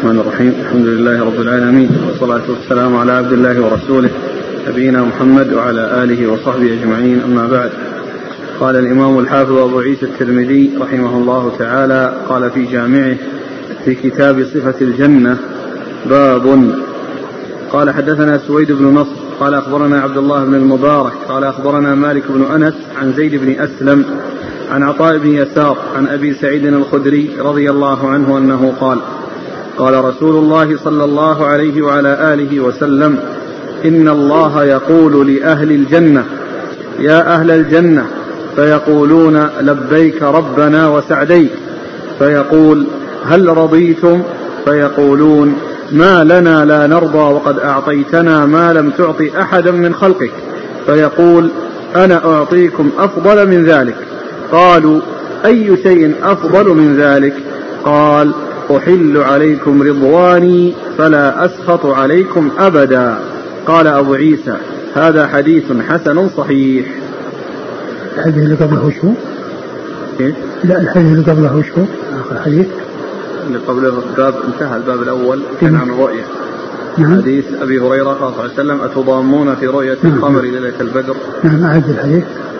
الرحمن الرحيم. الحمد لله رب العالمين، والصلاة والسلام على عبد الله ورسوله نبينا محمد وعلى آله وصحبه أجمعين، أما بعد. قال الإمام الحافظ أبو عيسى الترمذي رحمه الله تعالى قال في جامعه في كتاب صفة الجنة باب. قال حدثنا سويد بن نصر قال أخبرنا عبد الله بن المبارك قال أخبرنا مالك بن أنس عن زيد بن أسلم عن عطاء بن يسار عن أبي سعيد الخدري رضي الله عنه أنه قال قال رسول الله صلى الله عليه وعلى آله وسلم: إن الله يقول لأهل الجنة: يا أهل الجنة، فيقولون: لبيك ربنا وسعديك. فيقول: هل رضيتم؟ فيقولون: ما لنا لا نرضى وقد أعطيتنا ما لم تعط أحدا من خلقك. فيقول: أنا أعطيكم أفضل من ذلك. قالوا: أي شيء أفضل من ذلك؟ قال: أحل عليكم رضواني فلا أسخط عليكم أبدا. قال أبو عيسى: هذا حديث حسن صحيح. الحديث اللي قبله شو؟ لا، الحديث اللي قبله شو؟ آخر حديث اللي قبله باب انتهى الباب الأول كان عن الرؤية. نعم. حديث أبي هريرة قال صلى الله عليه وسلم: أتضامون في رؤية القمر ليلة البدر. نعم. أعد الحديث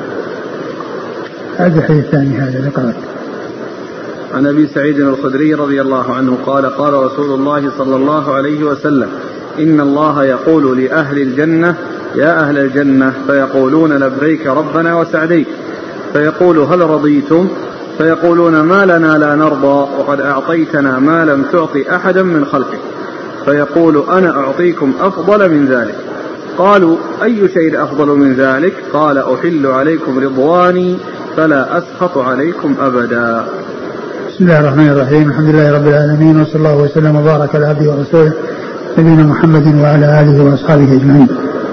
الثاني هذا اللي قرأت. عن أبي سعيد الخدري رضي الله عنه قال قال رسول الله صلى الله عليه وسلم: إن الله يقول لأهل الجنة: يا أهل الجنة، فيقولون: لبيك ربنا وسعديك. فيقول: هل رضيتم؟ فيقولون: ما لنا لا نرضى وقد أعطيتنا ما لم تعط أحدا من خلقك. فيقول: أنا أعطيكم أفضل من ذلك. قالوا: أي شيء أفضل من ذلك؟ قال: أحل عليكم رضواني فلا أسخط عليكم أبدا. بسم الله الرحمن الرحيم. الحمد لله رب العالمين، وصلى الله وسلم وبارك على عبده ورسوله نبينا محمد وعلى آله وأصحابه أجمعين.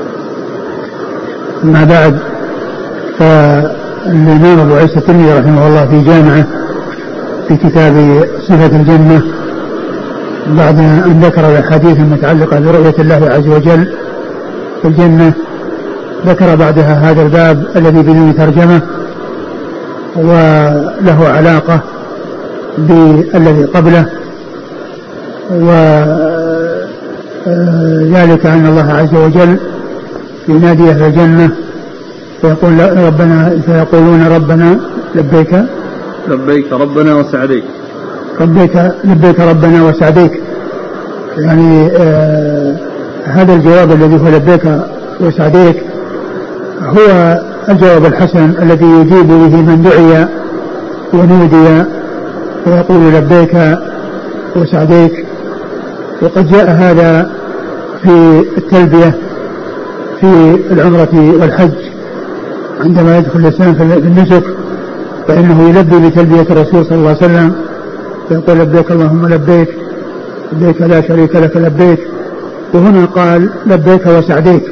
أما بعد، فالإمام أبو عيسى الترمذي رحمه الله في جامعه في كتاب صفة الجنة بعد أن ذكر الأحاديث المتعلقة برؤية الله عز وجل في الجنة، ذكر بعدها هذا الباب الذي بدون ترجمة وله علاقة بالذي قبله، وذلك أن الله عز وجل ينادي أهل الجنة فيقولون: ربنا لبيك ربنا وسعديك. لبيك ربنا وسعديك. يعني هذا الجواب الذي هو لبيك وسعديك هو الجواب الحسن الذي يجيب به من دعي ونودي ويقول: لبيك وسعديك. وقد جاء هذا في التلبية في العمرة والحج، عندما يدخل الإنسان في النسك فإنه يلبي بتلبية الرسول صلى الله عليه وسلم، فيقول: لبيك اللهم لبيك، لبيك لا شريك لك لبيك. وهنا قال: لبيك وسعديك.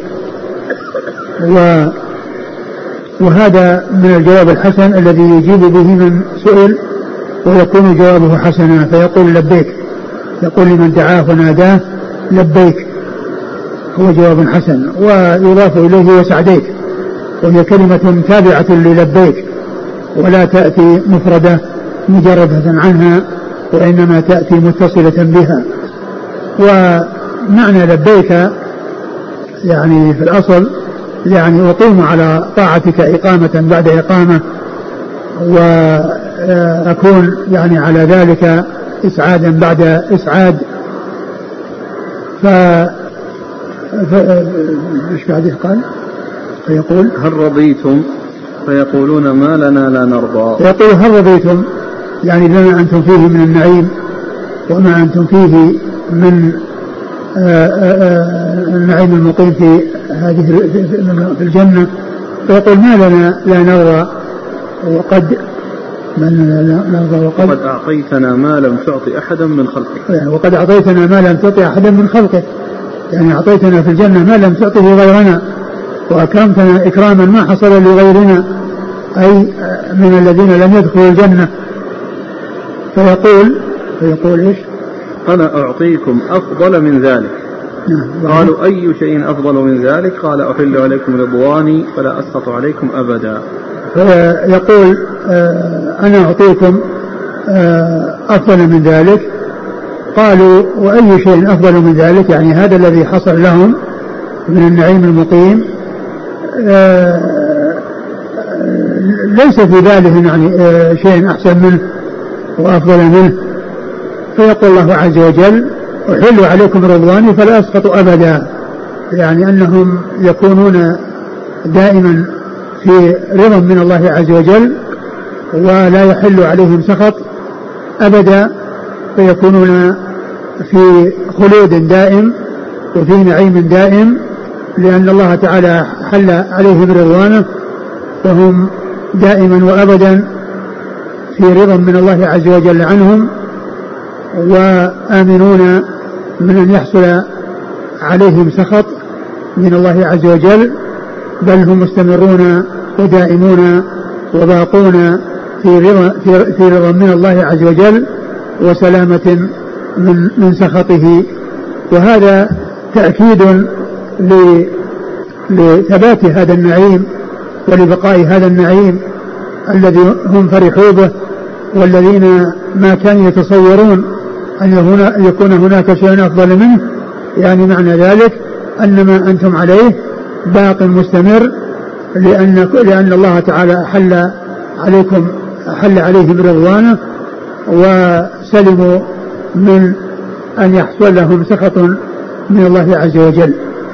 وهذا من الجواب الحسن الذي يجيب به من سئل ويكون جوابه حسنا، فيقول: لبيك. يقول لمن دعاه وناداه: لبيك، هو جواب حسن. ويضاف إليه وسعديك، وهي كلمة تابعة للبيك، ولا تأتي مفردة مجردة عنها، وإنما تأتي متصلة بها. ومعنى لبيك يعني في الأصل يعني أقيم على طاعتك إقامة بعد إقامة، وأكون يعني على ذلك إسعادا بعد إسعاد. إيش بعده قال؟ فيقول: هل رضيتم؟ فيقولون: ما لنا لا نرضى. فيقول: هل رضيتم؟ يعني بما أنتم فيه من النعيم وما أنتم فيه من النعيم المقيم في هذه في الجنة. فيقول: ما لنا لا نرضى وقد أعطيتنا ما لم تعطي أحدا من خلقك. وقد أعطيتنا ما لم تعطي أحدا من خلقك، يعني أعطيتنا في الجنة ما لم تعطه غيرنا، وأكرمتنا إكراما ما حصل لغيرنا، أي من الذين لم يدخلوا الجنة. فيقول إيش؟ أنا أعطيكم أفضل من ذلك. قالوا: أي شيء أفضل من ذلك؟ قال: أحل عليكم رضواني فلا أسخط عليكم أبدا. فيقول: أنا أعطيكم أفضل من ذلك، قالوا وأي شيء أفضل من ذلك؟ يعني هذا الذي حصل لهم من النعيم المقيم ليس في بالهم يعني شيء أحسن منه وأفضل منه. فيقول الله عز وجل أحل عليكم رضواني فلا أسقط أبدا، يعني أنهم يكونون دائما في رضا من الله عز وجل ولا يحل عليهم سخط أبدا، فيكونون في خلود دائم وفي نعيم دائم، لأن الله تعالى حل عليهم رضوانه وهم دائما وأبدا في رضا من الله عز وجل عنهم، وآمنون من أن يحصل عليهم سخط من الله عز وجل، بل هم مستمرون ودائمون وباقون في رضا من الله عز وجل وسلامة من سخطه. وهذا تأكيد لثبات هذا النعيم ولبقاء هذا النعيم الذي هم فرحوا به، والذين ما كانوا يتصورون أن يكون هناك شيء أفضل منه. يعني معنى ذلك أن ما أنتم عليه باق مستمر، لأن الله تعالى أحل عليهم رضوانه وسلموا من أن يحصل لهم سخط من الله عز وجل.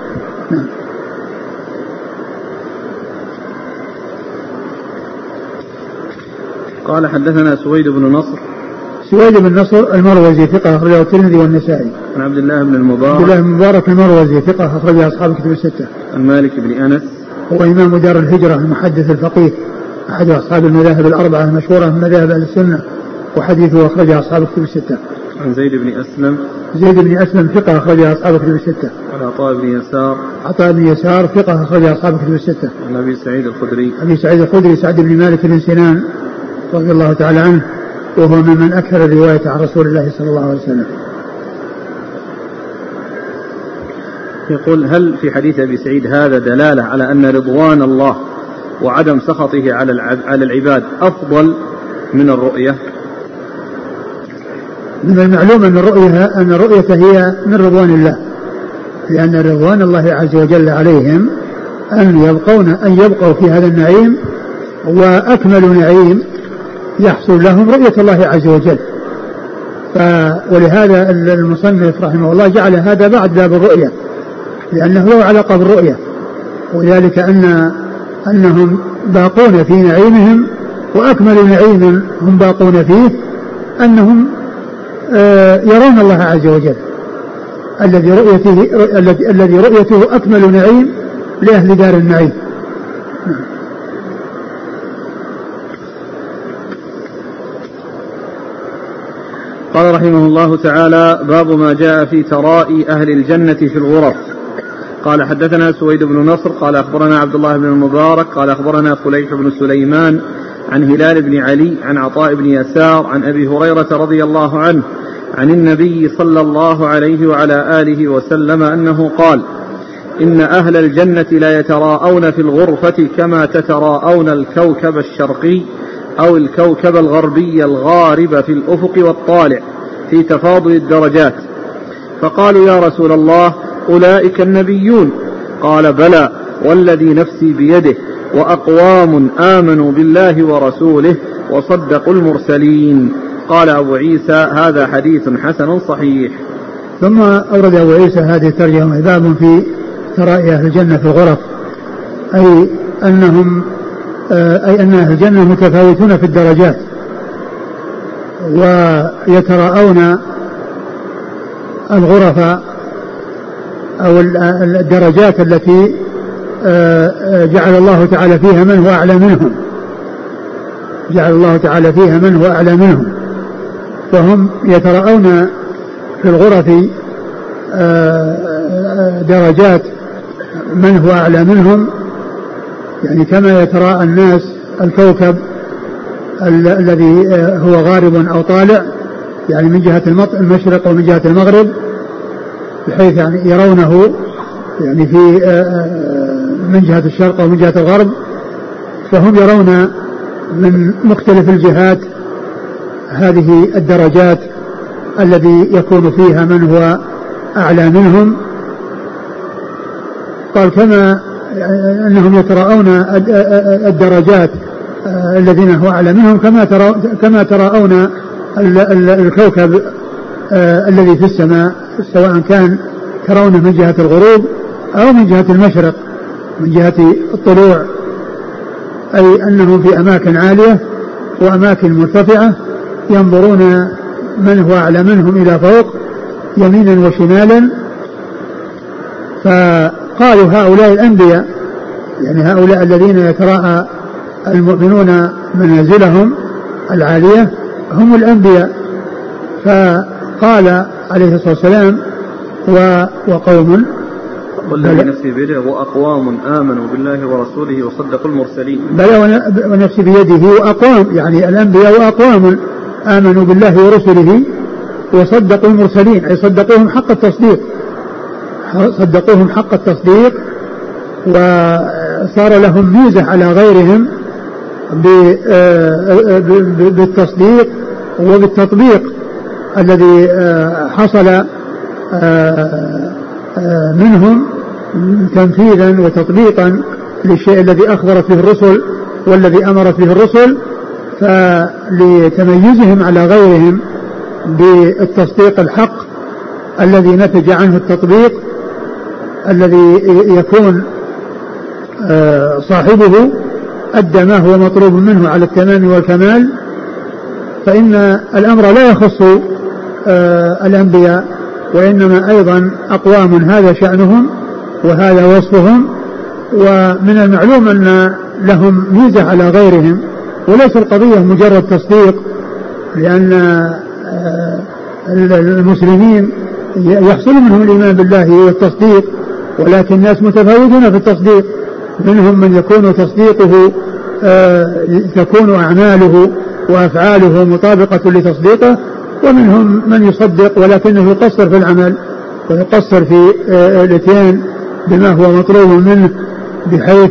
قال حدثنا سويد بن نصر. سويد بن نصر المروزي ثقة أخرجه الترمذي والنسائي. عن عبد الله بن المبارك. عبد الله بن المبارك المروزي ثقة أخرجه أصحاب الكتب الستة. عن مالك بن أنس. هو إمام دار الهجرة المحدث الفقيه أحد أصحاب المذاهب الأربعة المشهورة من مذاهب أهل السنة، وحديثه أخرجه أصحاب الكتب الستة. عن زيد بن أسلم. زيد بن أسلم ثقة أخرجه أصحاب الكتب الستة. عن عطاء بن يسار. عطاء بن يسار ثقة أخرجه أصحاب الكتب الستة. عن أبي سعيد الخدري. أبي سعيد الخدري سعد بن مالك بن سنان رضي الله تعالى عنه، وهو ممن أكثر الرواية عن رسول الله صلى الله عليه وسلم. يقول: هل في حديث أبي سعيد هذا دلالة على أن رضوان الله وعدم سخطه على العباد أفضل من الرؤية؟ من المعلوم أن الرؤية هي من رضوان الله، لأن رضوان الله عز وجل عليهم أن يبقوا في هذا النعيم، وأكمل نعيم يحصل لهم رؤية الله عز وجل. ولهذا المصنف رحمه الله جعل هذا بعد باب الرؤية، لأنه له علاقة بالرؤية، وذلك أنهم باقون في نعيمهم، وأكمل نعيم هم باقون فيه أنهم يرون الله عز وجل الذي رؤيته أكمل نعيم لأهل دار النعيم. قال رحمه الله تعالى: باب ما جاء في ترائي أهل الجنة في الغرف. قال حدثنا سويد بن نصر قال أخبرنا عبد الله بن المبارك قال أخبرنا فليح بن سليمان عن هلال بن علي عن عطاء بن يسار عن أبي هريرة رضي الله عنه عن النبي صلى الله عليه وعلى آله وسلم أنه قال: إن أهل الجنة لا يتراءون في الغرفة كما تتراءون الكوكب الشرقي أو الكوكب الغربي الغارب في الأفق والطالع في تفاضل الدرجات. فقالوا: يا رسول الله، أولئك النبيون؟ قال: بلى والذي نفسي بيده، وأقوام آمنوا بالله ورسوله وصدقوا المرسلين. قال أبو عيسى: هذا حديث حسن صحيح. ثم أورد أبو عيسى هذه الترجمة: باب في ترائي أهل الجنة في الغرف، أي أن أهل الجنة متفاوتون في الدرجات، ويتراءون الغرف أو الدرجات التي جعل الله تعالى فيها من هو أعلى منهم، فهم يتراءون في الغرف درجات من هو أعلى منهم، يعني كما يتراءى الناس الكوكب الذي هو غارب أو طالع، يعني من جهة المشرق ومن جهة المغرب، بحيث يعني يرونه يعني في من جهة الشرق ومن جهة الغرب، فهم يرون من مختلف الجهات هذه الدرجات الذي يكون فيها من هو أعلى منهم. قال كما أنهم يتراءون الدرجات الذين هو أعلى منهم كما تراءون الكوكب الذي في السماء، سواء كان ترونه من جهة الغروب أو من جهة المشرق من جهة الطلوع، أي أنهم في أماكن عالية وأماكن مرتفعة ينظرون من هو أعلى منهم إلى فوق يمينا وشمالا. فقالوا هؤلاء الأنبياء، يعني هؤلاء الذين يتراءى المؤمنون منازلهم العالية هم الأنبياء. فقال عليه الصلاة والسلام وقوم والذي نفسي بيده وأقوام آمنوا بالله ورسوله وصدقوا المرسلين. بلى ونفسي بيده وأقوام، يعني الأنبياء وأقوام آمنوا بالله ورسله وصدقوا المرسلين، أي صدقوهم حق التصديق، صدقوهم حق التصديق، وصار لهم ميزة على غيرهم بالتصديق وبالتطبيق الذي حصل منهم تنفيذا وتطبيقا للشيء الذي أخبرت به الرسل والذي أمرت به الرسل، فلتميزهم على غيرهم بالتصديق الحق الذي نتج عنه التطبيق الذي يكون صاحبه أدى ما هو مطلوب منه على التمام والكمال. فإن الأمر لا يخص الأنبياء، وإنما أيضا أقوام هذا شأنهم وهذا وصفهم، ومن المعلوم أن لهم ميزة على غيرهم، وليس القضية مجرد تصديق، لأن المسلمين يحصل منهم الإيمان بالله والتصديق، ولكن الناس متفاوتون في التصديق، منهم من يكون تصديقه تكون أعماله وأفعاله مطابقة لتصديقه، ومنهم من يصدق ولكنه يقصر في العمل ويقصر في الاتيان بما هو مطلوب منه، بحيث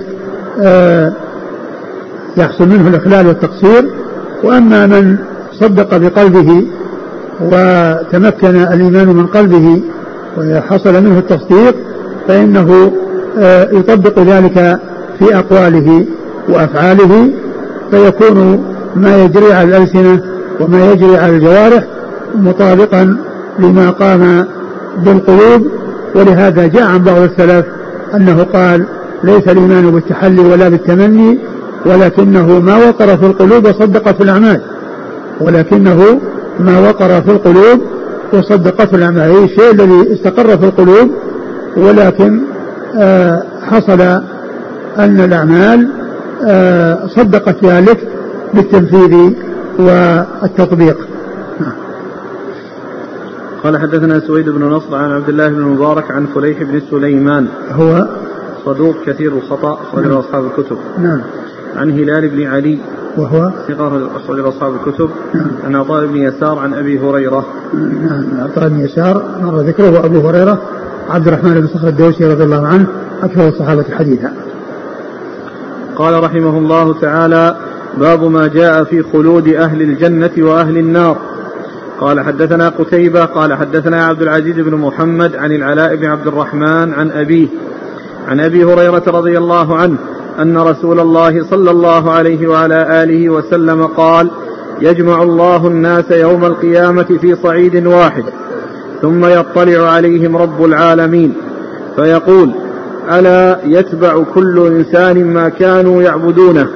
يحصل منه الإخلال والتقصير. وأما من صدق بقلبه وتمكن الإيمان من قلبه وحصل منه التصديق، فإنه يطبق ذلك في أقواله وأفعاله، فيكون ما يجري على الألسنة وما يجري على الجوارح مطابقا لما قام بالقلوب. ولهذا جاء عن بعض السلف أنه قال: ليس الإيمان بالتحلي ولا بالتمني، ولكنه ما وقر في القلوب وصدقت الأعمال، ولكنه ما وقر في القلوب وصدقت الأعمال، أي الشيء الذي استقر في القلوب ولكن حصل أن الأعمال صدقت ذلك بالتنفيذ والتطبيق. قال: حدثنا سويد بن نصر عن عبد الله بن المبارك عن فليح بن سليمان، هو صدوق كثير الخطأ، أخرج له أصحاب الكتب. نعم. عن هلال بن علي، وهو ثقة، أخرج له أصحاب الكتب. نعم. عن عطاء بن يسار عن أبي هريرة. نعم. عطاء بن يسار مر ذكره، وأبو هريرة عبد الرحمن بن صخر الدوسي رضي الله عنه أكثر الصحابة حديثا. قال رحمه الله تعالى: باب ما جاء في خلود أهل الجنة وأهل النار. قال: حدثنا قتيبة قال: حدثنا عبد العزيز بن محمد عن العلاء بن عبد الرحمن عن أبيه عن أبي هريرة رضي الله عنه أن رسول الله صلى الله عليه وعلى آله وسلم قال: يجمع الله الناس يوم القيامة في صعيد واحد، ثم يطلع عليهم رب العالمين فيقول: ألا يتبع كل إنسان ما كانوا يعبدونه؟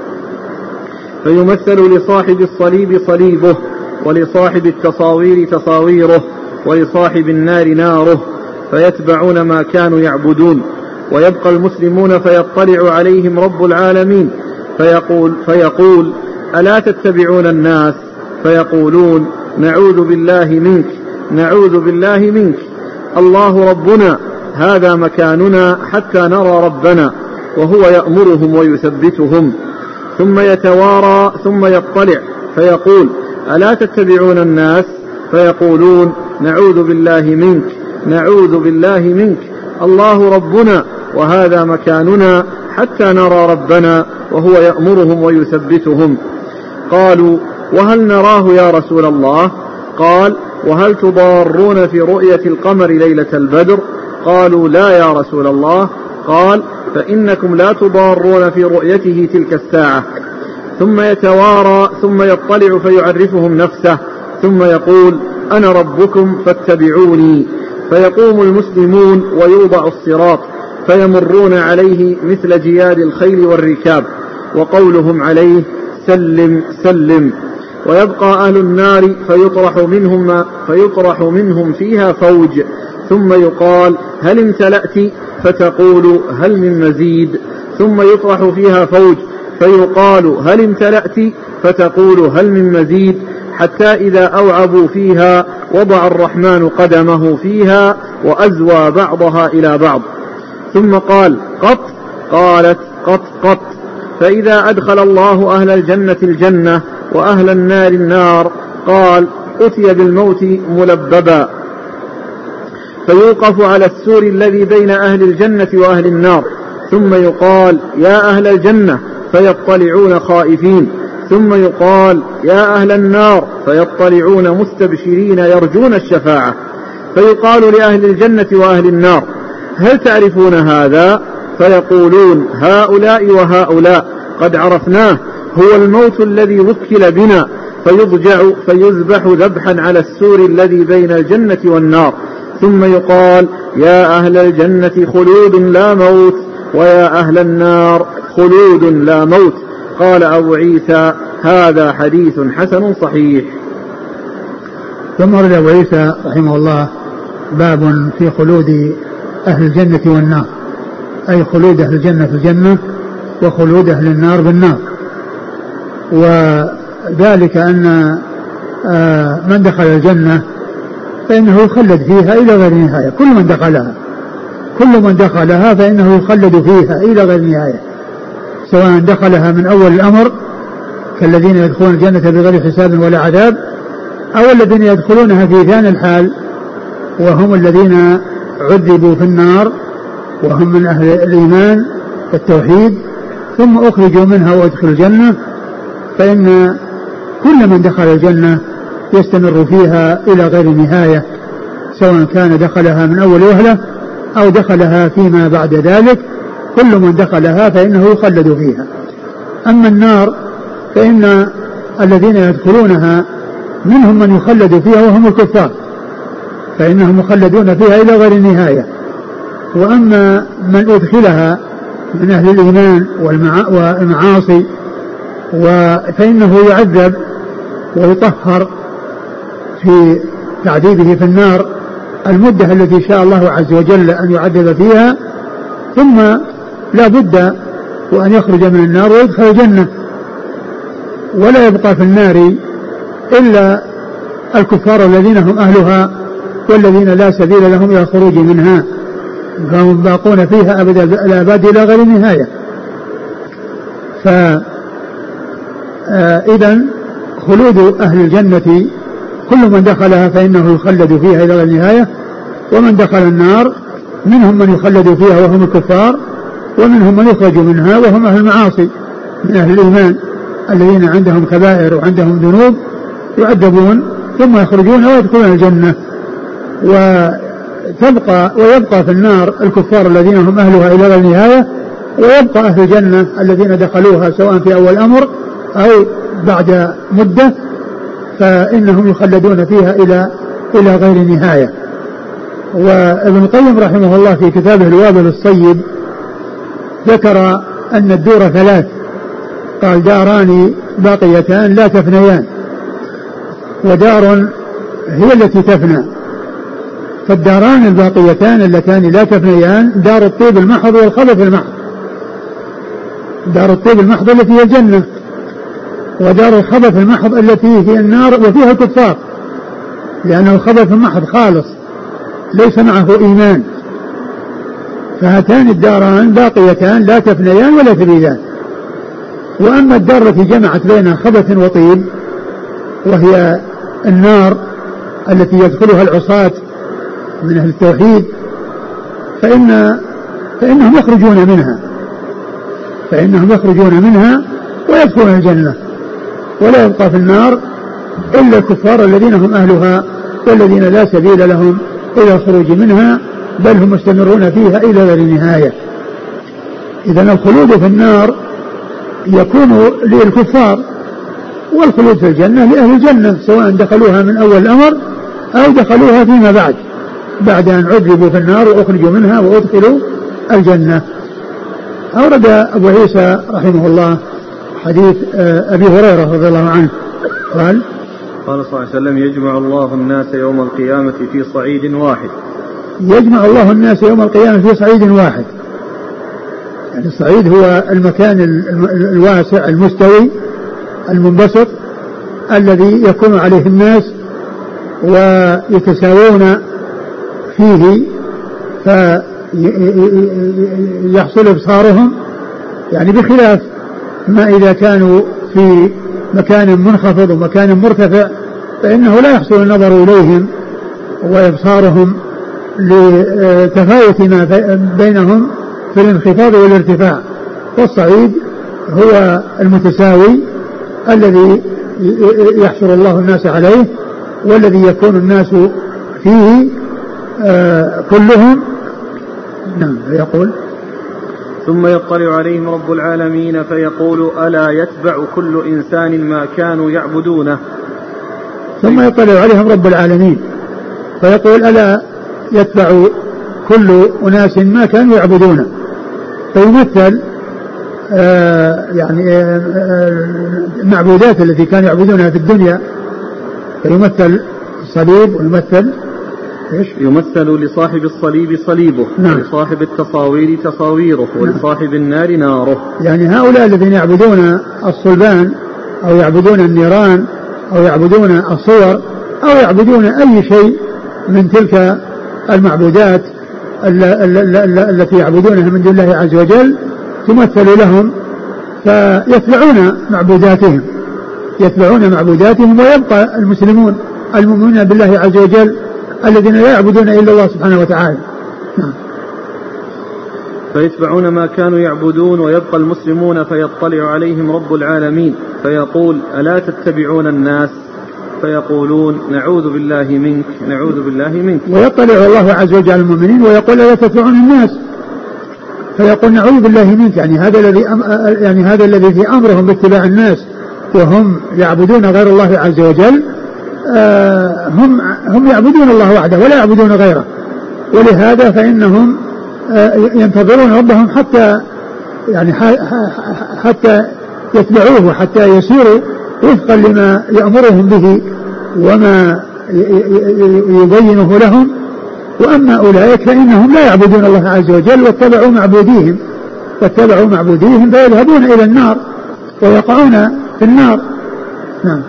فيمثل لصاحب الصليب صليبه، ولصاحب التصاوير تصاويره، ولصاحب النار ناره، فيتبعون ما كانوا يعبدون. ويبقى المسلمون فيطلع عليهم رب العالمين فيقول: ألا تتبعون الناس؟ فيقولون: نعوذ بالله منك، نعوذ بالله منك، الله ربنا، هذا مكاننا حتى نرى ربنا، وهو يأمرهم ويثبتهم. ثم يتوارى ثم يطلع فيقول: ألا تتبعون الناس؟ فيقولون: نعوذ بالله منك، نعوذ بالله منك، الله ربنا، وهذا مكاننا حتى نرى ربنا، وهو يأمرهم ويثبتهم. قالوا: وهل نراه يا رسول الله؟ قال: وهل تضارون في رؤية القمر ليلة البدر؟ قالوا لا يا رسول الله. قال فإنكم لا تضارون في رؤيته تلك الساعة. ثم يتوارى ثم يطلع فيعرفهم نفسه ثم يقول أنا ربكم فاتبعوني، فيقوم المسلمون ويوضع الصراط فيمرون عليه مثل جياد الخيل والركاب، وقولهم عليه سلم سلم، ويبقى أهل النار فيطرح منهم فيها فوج، ثم يقال هل امتلأت؟ فتقول هل من مزيد؟ ثم يطرح فيها فوج فيقال هل امتلأت؟ فتقول هل من مزيد؟ حتى إذا أوعبوا فيها وضع الرحمن قدمه فيها وأزوى بعضها إلى بعض، ثم قال قط؟ قالت قط قط. فإذا أدخل الله أهل الجنة الجنة وأهل النار النار قال أتي بالموت ملببا، فيوقف على السور الذي بين أهل الجنة وأهل النار، ثم يقال يا أهل الجنة فيطلعون خائفين، ثم يقال يا أهل النار فيطلعون مستبشرين يرجون الشفاعة، فيقال لأهل الجنة وأهل النار هل تعرفون هذا؟ فيقولون هؤلاء وهؤلاء قد عرفناه، هو الموت الذي وكل بنا، فيذبح ذبحا على السور الذي بين الجنة والنار، ثم يقال يا أهل الجنة خلود لا موت، ويا أهل النار خلود لا موت. قال أبو عيسى هذا حديث حسن صحيح. ثم ورد أبو عيسى رحمه الله باب في خلود أهل الجنة والنار، أي خلود أهل الجنة في الجنة وخلود أهل النار بالنار. وذلك أن من دخل الجنة فإنه يخلد فيها إلى غير نهاية، كل من دخلها فإنه يخلد فيها إلى غير نهاية، سواء دخلها من أول الأمر كالذين يدخلون الجنة بغير حساب ولا عذاب، أو الذين يدخلونها في ثاني الحال وهم الذين عذبوا في النار وهم من أهل الإيمان والتوحيد، ثم أخرجوا منها وأدخلوا الجنة، فإن كل من دخل الجنة يستمر فيها إلى غير نهاية، سواء كان دخلها من أول وهلة أو دخلها فيما بعد ذلك، كل من دخلها فإنه يخلد فيها. أما النار فإن الذين يدخلونها منهم من يخلد فيها وهم الكفار، فإنهم مخلدون فيها إلى غير النهاية. وأما من أدخلها من أهل الإيمان والمعاصي فإنه يعذب ويطهر في تعذيبه في النار المدة التي شاء الله عز وجل أن يعذب فيها، ثم لا بد وأن يخرج من النار ويدخل الجنة، ولا يبقى في النار إلا الكفار الذين هم أهلها والذين لا سبيل لهم إلى الخروج منها، فهم باقون فيها أبد الآباد إلى غير نهاية. فإذا خلود أهل الجنة كل من دخلها فإنه يخلد فيها إلى غير نهاية، ومن دخل النار منهم من يخلد فيها وهم الكفار، ومنهم من يخرج منها وهم أهل المعاصي من أهل الإيمان الذين عندهم كبائر وعندهم ذنوب يعذبون ثم يخرجون ويدخلون الجنة. ويبقى في النار الكفار الذين هم أهلها إلى غير نهاية، ويبقى أهل الجنة الذين دخلوها سواء في أول أمر أو بعد مدة، فإنهم يخلدون فيها إلى غير نهاية. وابن القيم رحمه الله في كتابه الوابل الصيب ذكر أن الدور ثلاث، قال داران باقيتان لا تفنيان، ودار هي التي تفنى. فالداران الباقيتان اللتان لا تفنيان دار الطيب المحض والخبث المحض، دار الطيب المحض التي هي الجنة، ودار الخبث المحض التي هي النار وفيها الكفار، لأنه الخبث المحض خالص ليس معه إيمان. فهاتان الداران باقيتان لا تفنيان ولا تبيدان. وأما الدار التي جمعت بين خبث وطيب وهي النار التي يدخلها العصاة من أهل التوحيد فإنهم يخرجون منها ويدخلون الجنة، ولا يبقى في النار إلا الكفار الذين هم أهلها والذين لا سبيل لهم إلى الخروج منها بل هم مستمرون فيها إلى غير نهاية. إذن الخلود في النار يكون للكفار، والخلود في الجنة لأهل الجنة، سواء دخلوها من أول الأمر أو دخلوها فيما بعد أن عذبوا في النار وأخرجوا منها وأدخلوا الجنة. أورد أبو عيسى رحمه الله حديث أبي هريرة رضي الله عنه قال صلى الله عليه وسلم: يجمع الله الناس يوم القيامة في صعيد واحد. يجمع الله الناس يوم القيامة في صعيد واحد، يعني الصعيد هو المكان الواسع المستوي المنبسط الذي يكون عليه الناس ويتساوون فيه فيحصل إبصارهم، يعني بخلاف ما إذا كانوا في مكان منخفض ومكان مرتفع فإنه لا يحصل النظر إليهم وإبصارهم لتفاوت ما بينهم في الانخفاض والارتفاع. والصعيد هو المتساوي الذي يحشر الله الناس عليه والذي يكون الناس فيه كلهم. نعم. يقول: ثم يطلع عليهم رب العالمين فيقول: ألا يتبع كل إنسان ما كانوا يعبدونه. ثم يطلع عليهم رب العالمين فيقول: ألا يتبع كل أناس ما كانوا يعبدونه. فيمثل يعني المعبودات التي كانوا يعبدونها في الدنيا، فيمثل الصليب ويمثل يمثل لصاحب الصليب صليبه، نعم. ولصاحب التصاوير تصاويره، نعم. ولصاحب النار ناره. يعني هؤلاء الذين يعبدون الصلبان أو يعبدون النيران أو يعبدون الصور أو يعبدون أي شيء من تلك المعبودات التي يعبدونها من دون الله عز وجل تمثل لهم، فيتبعون معبوداتهم ويبقى المسلمون المؤمنون بالله عز وجل الذين لا يعبدون إلا الله سبحانه وتعالى. فيتبعون ما كانوا يعبدون ويبقى المسلمون. فيطلع عليهم رب العالمين فيقول: ألا تتبعون الناس؟ فيقولون: نعوذ بالله منك، نعوذ بالله منك. ويطلع الله عز وجل على المؤمنين ويقول: ألا تتبعون الناس؟ فيقول: نعوذ بالله منك، يعني هذا الذي في أمرهم باتباع الناس وهم يعبدون غير الله عز وجل، هم يعبدون الله وحده ولا يعبدون غيره، ولهذا فإنهم ينتظرون ربهم حتى يتبعوه وحتى يسيروا وفقا لما يأمرهم به وما يبينه لهم. وأما أولئك فإنهم لا يعبدون الله عز وجل واتبعوا معبوديهم فيذهبون إلى النار ويقعون في النار. نعم.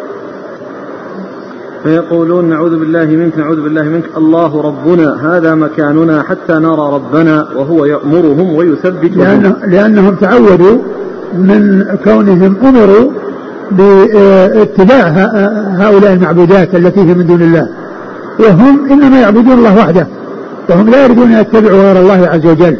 فيقولون: نعوذ بالله منك، نعوذ بالله منك، الله ربنا، هذا مكاننا حتى نرى ربنا، وهو يأمرهم ويثبتهم. لأنهم تعودوا من كونهم أمروا باتباع هؤلاء المعبودات التي هي من دون الله، وهم إنما يعبدون الله وحده، وهم لا يريدون أن يتبعوا غير الله عز وجل.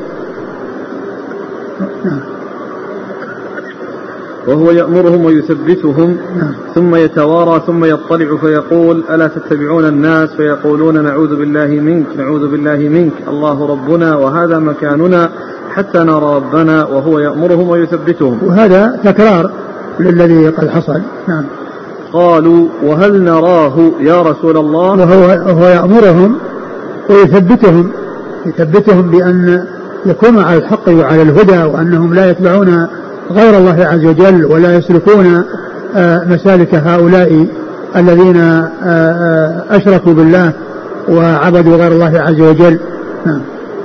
وهو يأمرهم ويثبتهم. ثم يتوارى ثم يطلع فيقول: ألا تتبعون الناس؟ فيقولون: نعوذ بالله منك، نعوذ بالله منك، الله ربنا وهذا مكاننا حتى نرى ربنا، وهو يأمرهم ويثبتهم. وهذا تكرار للذي قد حصل. نعم. قالوا: وهل نراه يا رسول الله؟ وهو يأمرهم ويثبتهم بأن يكونوا على الحق وعلى الهدى، وأنهم لا يتبعون غير الله عز وجل ولا يسلكون مسالك هؤلاء الذين أشركوا بالله وعبدوا غير الله عز وجل. نعم.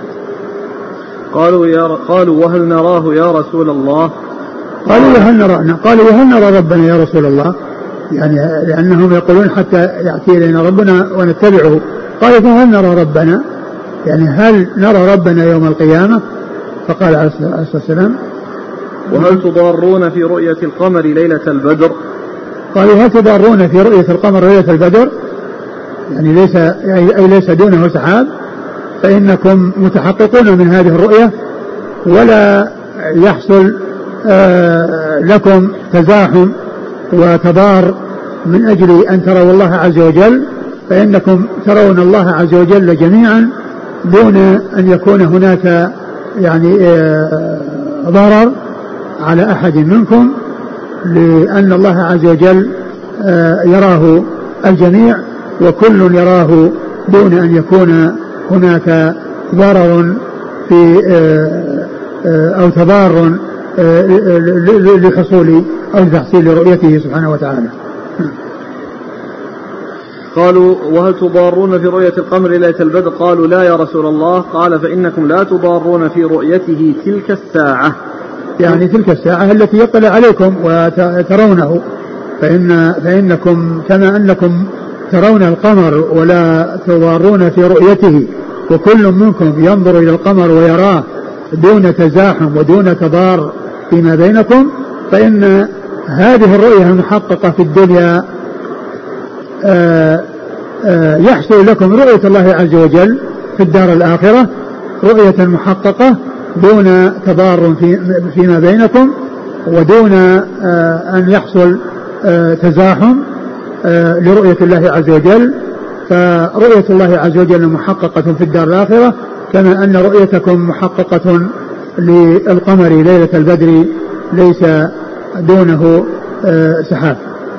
قالوا: وهل نراه يا رسول الله؟ قالوا: وهل نرى ربنا يا رسول الله؟ يعني لأنهم يقولون حتى يأتي إلينا ربنا ونتبعه. قالوا: فهل نرى ربنا؟ يعني هل نرى ربنا يوم القيامة؟ فقال عليه الصلاة والسلام: وهل تضارون في رؤية القمر ليلة البدر؟ قالوا: هل تضارون في رؤية القمر ليلة البدر؟ يعني ليس دونه سحاب، فإنكم متحققون من هذه الرؤية ولا يحصل لكم تزاحم وتضار من أجل أن تروا الله عز وجل. فإنكم ترون الله عز وجل جميعا دون أن يكون هناك يعني ضرر على أحد منكم، لأن الله عز وجل يراه الجميع وكل يراه دون أن يكون هناك ضرر في أو تضار لحصول أو لتحصيل رؤيته سبحانه وتعالى. قالوا وهل تضارون في رؤية القمر ليلة البدر؟ قالوا لا يا رسول الله. قال فإنكم لا تضارون في رؤيته تلك الساعة، يعني تلك الساعة التي يطلع عليكم وترونه، فإنكم كما أنكم ترون القمر ولا تضارون في رؤيته وكل منكم ينظر إلى القمر ويراه دون تزاحم ودون تضار فيما بينكم، فإن هذه الرؤية المحققة في الدنيا يحصل لكم رؤية الله عز وجل في الدار الآخرة رؤية محققة دون تضار فيما بينكم ودون أن يحصل تزاحم لرؤية الله عز وجل. فرؤية الله عز وجل محققة في الدار الآخرة كما أن رؤيتكم محققة للقمر ليلة البدر ليس دونه سحاب.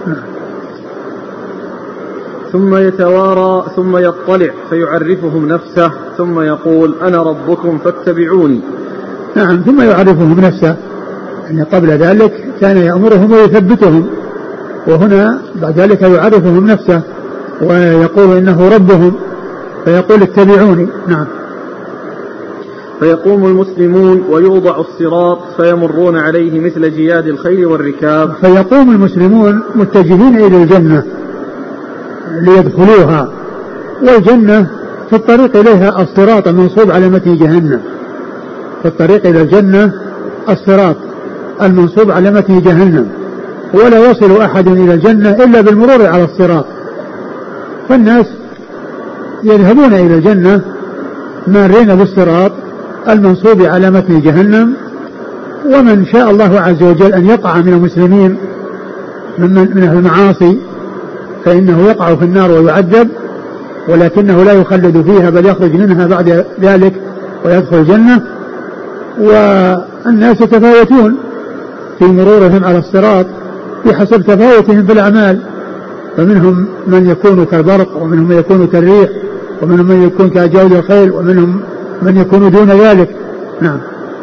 ثم يتوارى ثم يطلع فيعرفهم نفسه ثم يقول أنا ربكم فاتبعوني. نعم، ثم يعرفهم نفسه، يعني قبل ذلك كان يأمرهم ويثبتهم، وهنا بعد ذلك يعرفهم نفسه ويقول إنه ربهم فيقول اتبعوني. نعم. فيقوم المسلمون ويوضع الصراط فيمرون عليه مثل جياد الخيل والركاب. فيقوم المسلمون متجهين إلى الجنة ليدخلوها، والجنة في الطريق إليها الصراط المنصوب على متن جهنم، في الطريق إلى الجنة الصراط المنصوب على متن جهنم، ولا يصل أحد إلى الجنة إلا بالمرور على الصراط. فالناس يذهبون إلى الجنة مارين بالصراط المنصوب على متن جهنم، ومن شاء الله عز وجل أن يقع من المسلمين من المعاصي فإنه يقع في النار ويعذب، ولكنه لا يخلد فيها بل يخرج منها بعد ذلك ويدخل الجنة. والناس يتفاوتون في مرورهم على الصراط بحسب تفاوتهم في الأعمال، فمنهم من يكون كالبرق ومنهم من يكون كالريح ومنهم من يكون كجود الخيل ومنهم من يكون دون ذلك. نعم.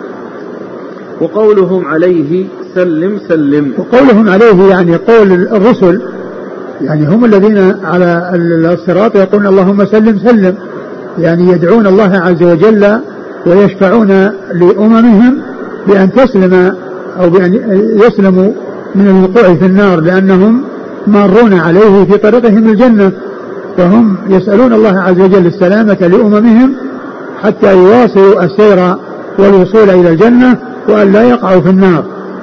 وقولهم عليه سلم سلم، وقولهم عليه يعني قول الرسل، يعني هم الذين على الصراط يقولون اللهم سلم سلم، يعني يدعون الله عز وجل ويشفعون لأممهم بأن تسلم أو بأن يسلموا من الوقوع في النار، لأنهم مارون عليه في طريقهم الجنة، فهم يسألون الله عز وجل السلامة لأممهم حتى يواصلوا السير والوصول إلى الجنة وأن لا يقعوا في النار.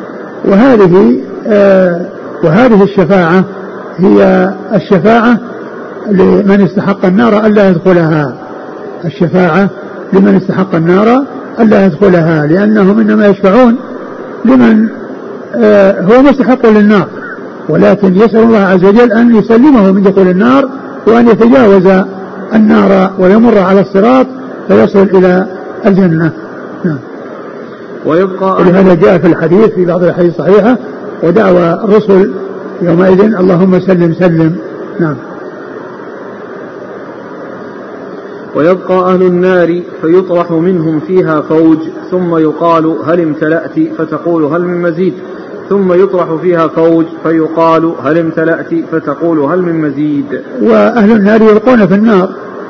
وهذه الشفاعة هي الشفاعة لمن استحق النار ألا يدخلها، الشفاعة لمن استحق النار ألا يدخلها، لأنهم إنما يشفعون لمن هو مستحق للنار، ولكن يسأل الله عز وجل أن يسلمه من دخول النار وأن يتجاوز النار ويمر على الصراط فيصل إلى الجنة. نعم. ويبقى ولهذا جاء في الحديث في بعض الحديث الصحيحة ودعوى الرسل يومئذ اللهم سلم سلم. نعم. ويبقى أهل النار فيطرح منهم فيها فوج ثم يقال هل امتلأت فتقول هل من مزيد، ثم يطرح فيها فوج فيقال هل امتلأت فتقول هل من مزيد. وأهل النار يلقون في النار،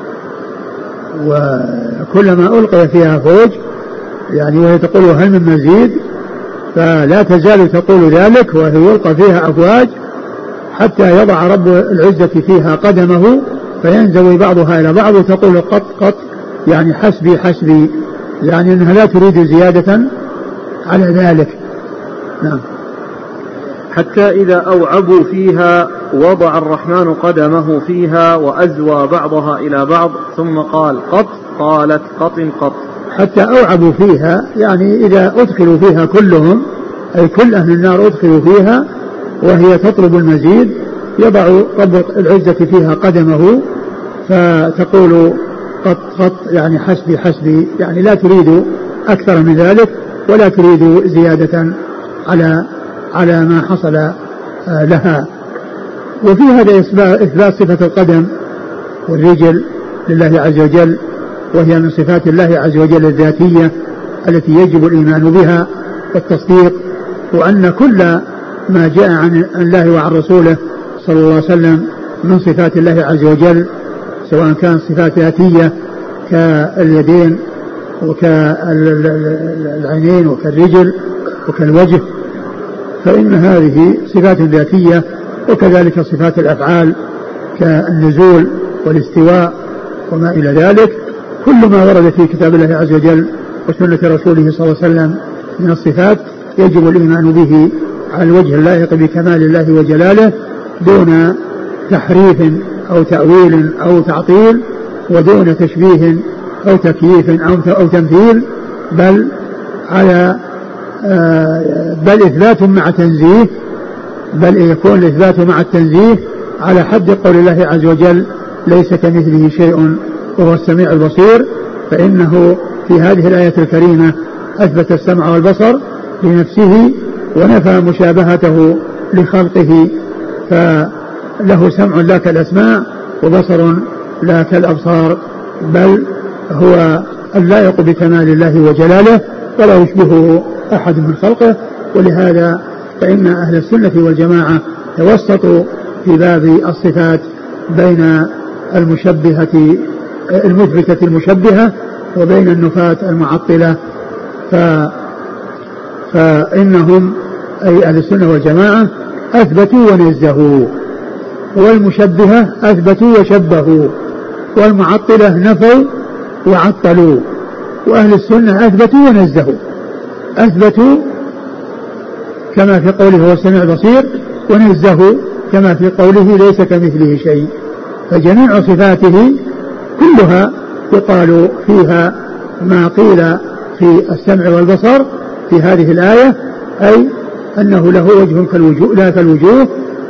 وكلما ألقي فيها فوج يعني وهي تقول هل من مزيد فلا تزال تقول ذلك، وهي يلقى فيها أفواج حتى يضع رب العزة فيها قدمه فينزوي بعضها إلى بعض وتقول قط قط، يعني حسبي حسبي، يعني أنها لا تريد زيادة على ذلك. نعم. حتى إذا أوعبوا فيها وضع الرحمن قدمه فيها وأزوى بعضها إلى بعض ثم قال قط، قالت قط قط. حتى أوعبوا فيها يعني إذا أدخلوا فيها كلهم، أي كل أهل النار أدخلوا فيها وهي تطلب المزيد، يضع رب العزة فيها قدمه فتقول قط يعني حسبي يعني لا تريد أكثر من ذلك ولا تريد زيادة على ما حصل لها. وفي هذا إثبات صفة القدم والرجل لله عز وجل، وهي من صفات الله عز وجل الذاتية التي يجب الإيمان بها والتصديق، وأن كل ما جاء عن الله وعن رسوله صلى الله عليه وسلم من صفات الله عز وجل سواء كان صفات ذاتية كاليدين وكالعينين وكالرجل وكالوجه فإن هذه صفات ذاتية، وكذلك صفات الأفعال كالنزول والاستواء وما إلى ذلك. كل ما ورد في كتاب الله عز وجل وسنة رسوله صلى الله عليه وسلم من الصفات يجب الإيمان به على الوجه اللائق بكمال الله وجلاله دون تحريف أو تأويل أو تعطيل، ودون تشبيه أو تكييف أو تمثيل، بل إثبات مع تنزيه، بل يكون الإثبات مع التنزيه على حد قول الله عز وجل ليس كمثله شيء وهو السميع البصير. فإنه في هذه الآية الكريمة أثبت السمع والبصر لنفسه ونفى مشابهته لخلقه، فله سمع لا كالأسماع وبصر لا كالأبصار، بل هو اللائق بكمال الله وجلاله ولا يشبهه أحد من خلقه. ولهذا فإن أهل السنة والجماعة توسطوا في باب الصفات بين المشبهة المثبتة المشبهة وبين النفاة المعطلة، فإنهم أي أهل السنة والجماعة أثبتوا ونزهوا، والمشبهة أثبتوا وشبهوا، والمعطلة نفوا وعطلوا، وأهل السنة أثبتوا ونزهوا. أثبتوا كما في قوله هو السميع البصير، ونزهوا كما في قوله ليس كمثله شيء. فجميع صفاته كلها يقال فيها ما قيل في السمع والبصر في هذه الآية، أي أنه له وجه لا كالوجوه،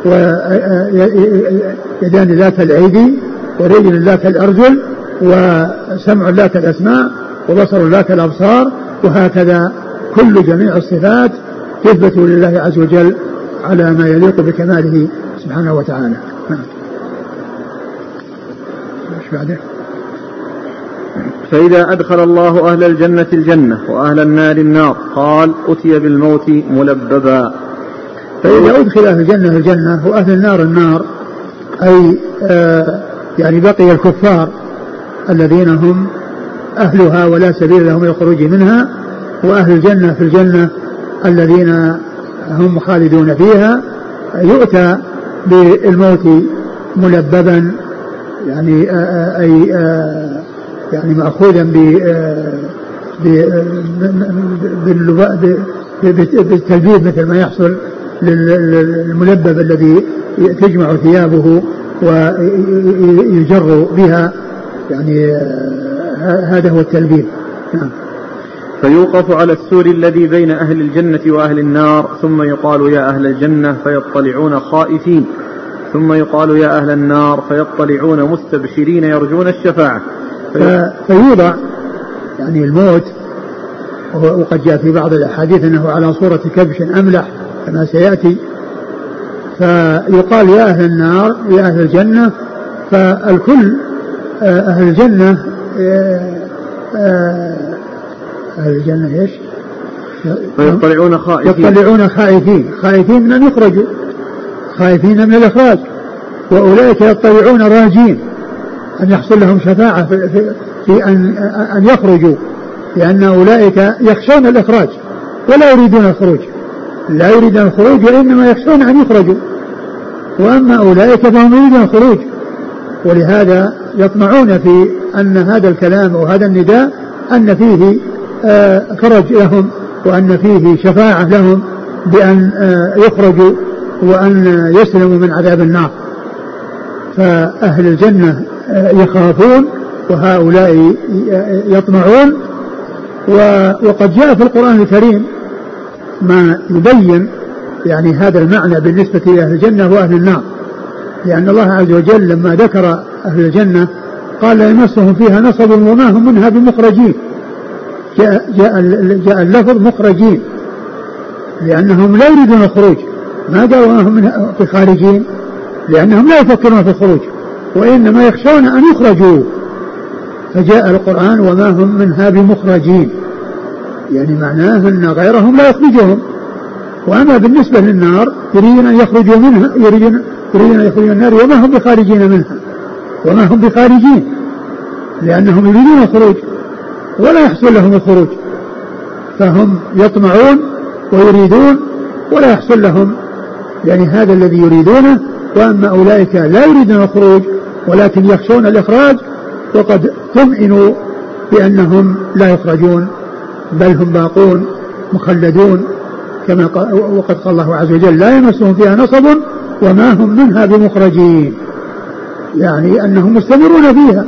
ويدان لا كالأيدي، ورجل لا كالأرجل، وسمع لا كالأسماع، وبصر لا كالأبصار، وهكذا كل جميع الصفات تثبت لله عز وجل على ما يليق بكماله سبحانه وتعالى. فإذا أدخل الله أهل الجنة الجنة وأهل النار النار قال أتي بالموت ملببا. فإذا أدخل أهل الجنة الجنة وأهل النار النار، أي يعني بقي الكفار الذين هم أهلها ولا سبيل لهم للخروج منها، وأهل الجنة في الجنة الذين هم خالدون فيها، يؤتى بالموت ملببا يعني يعني مأخوذا بالتلبيب مثل ما يحصل للملبب الذي تجمع ثيابه ويجر بها، يعني هذا هو التلبيب. فيوقف على السور الذي بين أهل الجنة وأهل النار، ثم يقال يا أهل الجنة فيطلعون خائفين، ثم يقال يا أهل النار فيطلعون مستبشرين يرجون الشفاعة. فيوضع يعني الموت، وقد جاء في بعض الأحاديث أنه على صورة كبش أملح كما سيأتي، فيقال يا أهل النار يا أهل الجنة، فالكل أهل الجنة أهل الجنة إيش؟ فيطلعون خائفين من أن يخرجوا، خائفين من الإخراج، وأولئك يطلعون راجين أن يحصل لهم شفاعة في أن يخرجوا، لأن أولئك يخشون الإخراج ولا يريدون الخروج، لا يريدون الخروج وإنما يخشون أن يخرجوا، وأما أولئك فهم يريدون الخروج، ولهذا يطمعون في أن هذا الكلام وهذا النداء أن فيه فرج لهم، وأن فيه شفاعة لهم بأن يخرجوا وأن يسلموا من عذاب النار. فأهل الجنة يخافون وهؤلاء يطمعون. وقد جاء في القرآن الكريم ما يبين يعني هذا المعنى بالنسبة لأهل الجنة وأهل النار، لأن الله عز وجل لما ذكر أهل الجنة قال لا يمسهم فيها نصب وما هم منها بمخرجين. جاء اللفظ مخرجين لأنهم لا يريدون الخروج، ما قالوا وما هم منها بخارجين لأنهم لا يفكرون في الخروج وإنما يخشون أن يخرجوا، فجاء القرآن وما هم منها بمخرجين، يعني معناه أن غيرهم لا يخرجهم. وأما بالنسبة للنار يريدون أن يخرجوا منها، يريدون أن يخرجوا النار وما هم بخارجين منها، وما هم بخارجين لأنهم يريدون الخروج ولا يحصل لهم الخروج، فهم يطمعون ويريدون ولا يحصل لهم يعني هذا الذي يريدونه. وأما أولئك لا يريدون الخروج ولكن يخشون الإخراج وقد طمئنوا بأنهم لا يخرجون بل هم باقون مخلدون كما وقد قال الله عز وجل لا يمسهم فيها نصب وما هم منها بمخرجين، يعني أنهم مستمرون فيها.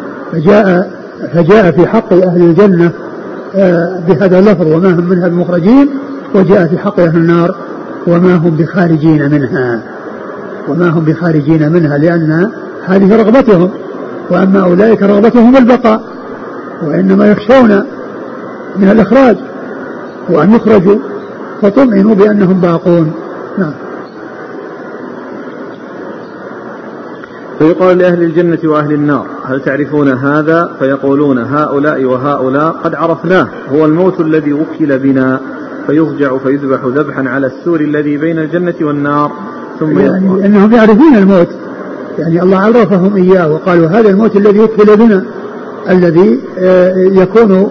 فجاء في حق أهل الجنة بهذا اللفظ وما هم منها بمخرجين، وجاء في حق أهل النار وما هم بخارجين منها، وما هم بخارجين منها لأن هذه رغبتهم، وأما أولئك رغبتهم البقاء وإنما يخشون من الإخراج وأن يخرجوا فطمئنوا بأنهم باقون. نعم. فيقال لأهل الجنة وأهل النار هل تعرفون هذا؟ فيقولون هؤلاء وهؤلاء قد عرفناه، هو الموت الذي وكل بنا، فيضجع فيذبح ذبحا على السور الذي بين الجنة والنار ثم يعني أنهم يعرفون الموت، يعني الله عرفهم إياه وقالوا هذا الموت الذي وكل بنا الذي يكون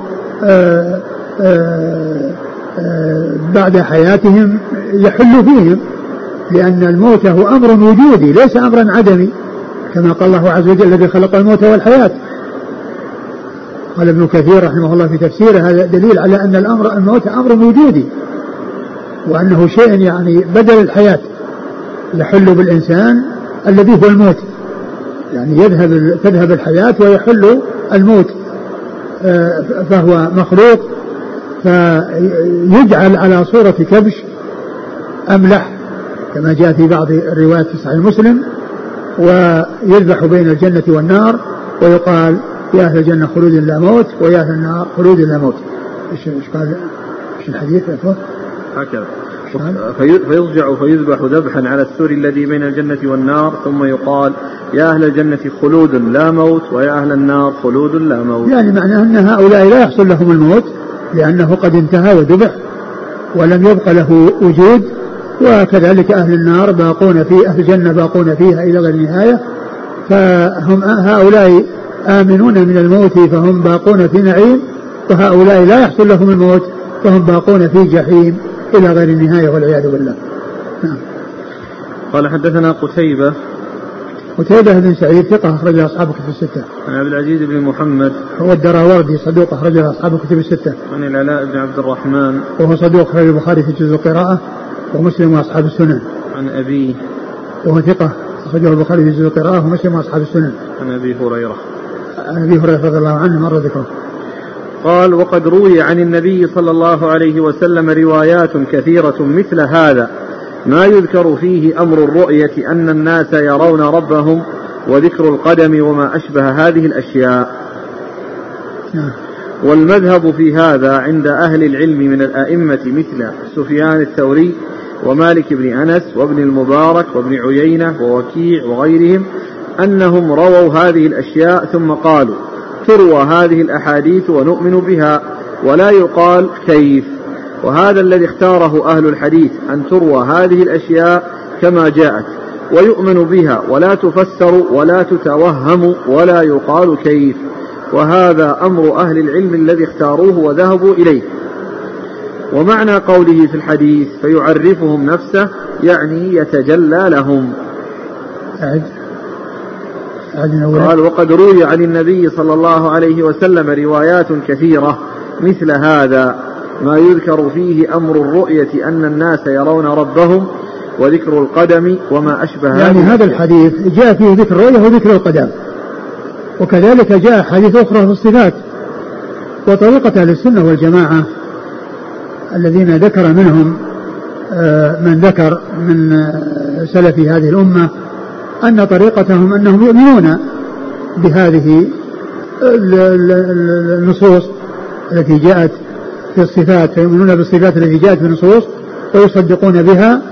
بعد حياتهم يحل فيهم، لأن الموت هو أمر وجودي ليس أمرا عدمي كما قال الله عز وجل الذي خلق الموت والحياة. قال ابن كثير رحمه الله في تفسيره هذا دليل على أن الموت أمر وجودي وأنه شيء يعني بدل الحياة يحل بالإنسان الذي هو الموت، يعني تذهب الحياة ويحل الموت، فهو مخلوق فيجعل على صورة كبش أملح كما جاء في بعض الروايات في صحيح مسلم، ويذبح بين الجنة والنار ويقال يا أهل الجنة خلود لا موت ويا أهل النار خلود لا موت. إيش قال إيش الحديث هكذا فيضجع فيذبح ذبحا على السور الذي بين الجنة والنار ثم يقال يا أهل الجنة خلود لا موت ويا أهل النار خلود لا موت، يعني معناه أن هؤلاء لا يحصل لهم الموت لأنه قد انتهى وذبح ولم يبق له وجود، وكذلك أهل النار باقون في أهل الجنة باقون فيها إلى غير نهاية، فهم هؤلاء آمنون من الموت فهم باقون في نعيم، وهؤلاء لا يحصل لهم الموت فهم باقون في جحيم إلى غير النهاية والعياذ بالله. نعم. قال حدثنا قتيبة بن سعيد ثقة أخرج أصحاب الكتب الستة. عن عبد العزيز بن محمد هو الدراوردي صدوق أخرج أصحاب الكتب الستة. عن العلاء بن عبد الرحمن وهو صدوق أخرج البخاري في جزء القراءة ومسلم وأصحاب السنن. عن أبيه وهو ثقة أخرجه البخاري في جزء القراءة ومسلم وأصحاب السنن. عن أبي هريرة رضي الله عنه مر ذكره. قال وقد روي عن النبي صلى الله عليه وسلم روايات كثيرة مثل هذا ما يذكر فيه أمر الرؤية أن الناس يرون ربهم وذكر القدم وما أشبه هذه الأشياء. والمذهب في هذا عند أهل العلم من الأئمة مثل سفيان الثوري ومالك بن أنس وابن المبارك وابن عيينة ووكيع وغيرهم أنهم رووا هذه الأشياء ثم قالوا تروى هذه الأحاديث ونؤمن بها ولا يقال كيف، وهذا الذي اختاره أهل الحديث أن تروى هذه الأشياء كما جاءت ويؤمن بها ولا تفسر ولا تتوهم ولا يقال كيف، وهذا أمر أهل العلم الذي اختاروه وذهبوا إليه. ومعنى قوله في الحديث فيعرفهم نفسه يعني يتجلى لهم. قال وقد روي عن النبي صلى الله عليه وسلم روايات كثيرة مثل هذا ما يذكر فيه أمر الرؤية أن الناس يرون ربهم وذكر القدم وما أشبه يعني هذا الحديث جاء فيه ذكر الرؤية وذكر القدم، وكذلك جاء حديث أخرى في الصفات. وطريقة أهل السنة والجماعة الذين ذكر منهم من ذكر من سلف هذه الأمة أن طريقتهم أنهم يؤمنون بهذه النصوص التي جاءت في الصفات، فيؤمنون بالصفات التي جاءت في النصوص ويصدقون بها،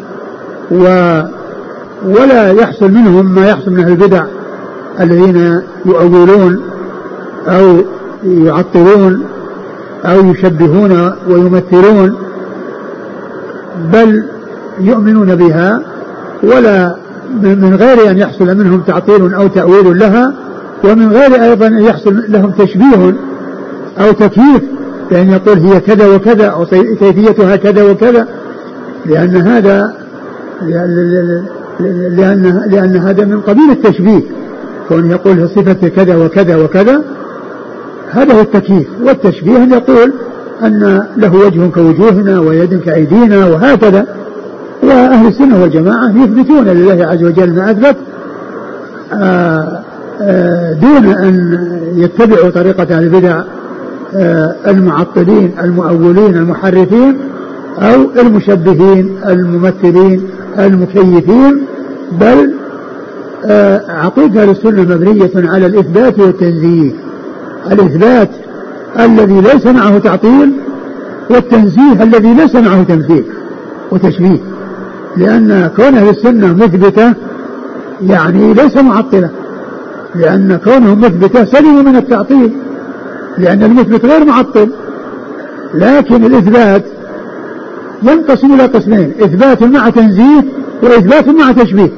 ولا يحصل منهم ما يحصل من أهل البدع الذين يؤولون أو يعطلون أو يشبهون ويمثلون، بل يؤمنون بها ولا من غير أن يحصل منهم تعطيل أو تأويل لها، ومن غير أيضا أن يحصل لهم تشبيه أو تكييف، لأن يقول هي كذا وكذا أو كيفيتها كذا وكذا، لأن هذا من قبيل التشبيه، كون يقول صفة كذا وكذا وكذا، هذا هو التكييف. والتشبيه أن يقول أن له وجه كوجوهنا ويد كأيدينا وهكذا. وأهل السنة والجماعة يثبتون لله عز وجل ما أثبت دون أن يتبعوا طريقة أهل البدع المعطلين المؤولين المحرفين أو المشبهين الممثلين المكيفين، بل عقيدة أهل السنة مبنية على الإثبات والتنزيه، الإثبات الذي ليس معه تعطيل، والتنزيه الذي ليس معه تمثيل وتشبيه، لأن كون أهل السنة مثبتة يعني ليس معطلة، لأن كونهم مثبتة سلموا من التعطيل، لأن المثبت غير معطل. لكن الإثبات ينقسم إلى قسمين: إثبات مع تنزيه وإثبات مع تشبيه.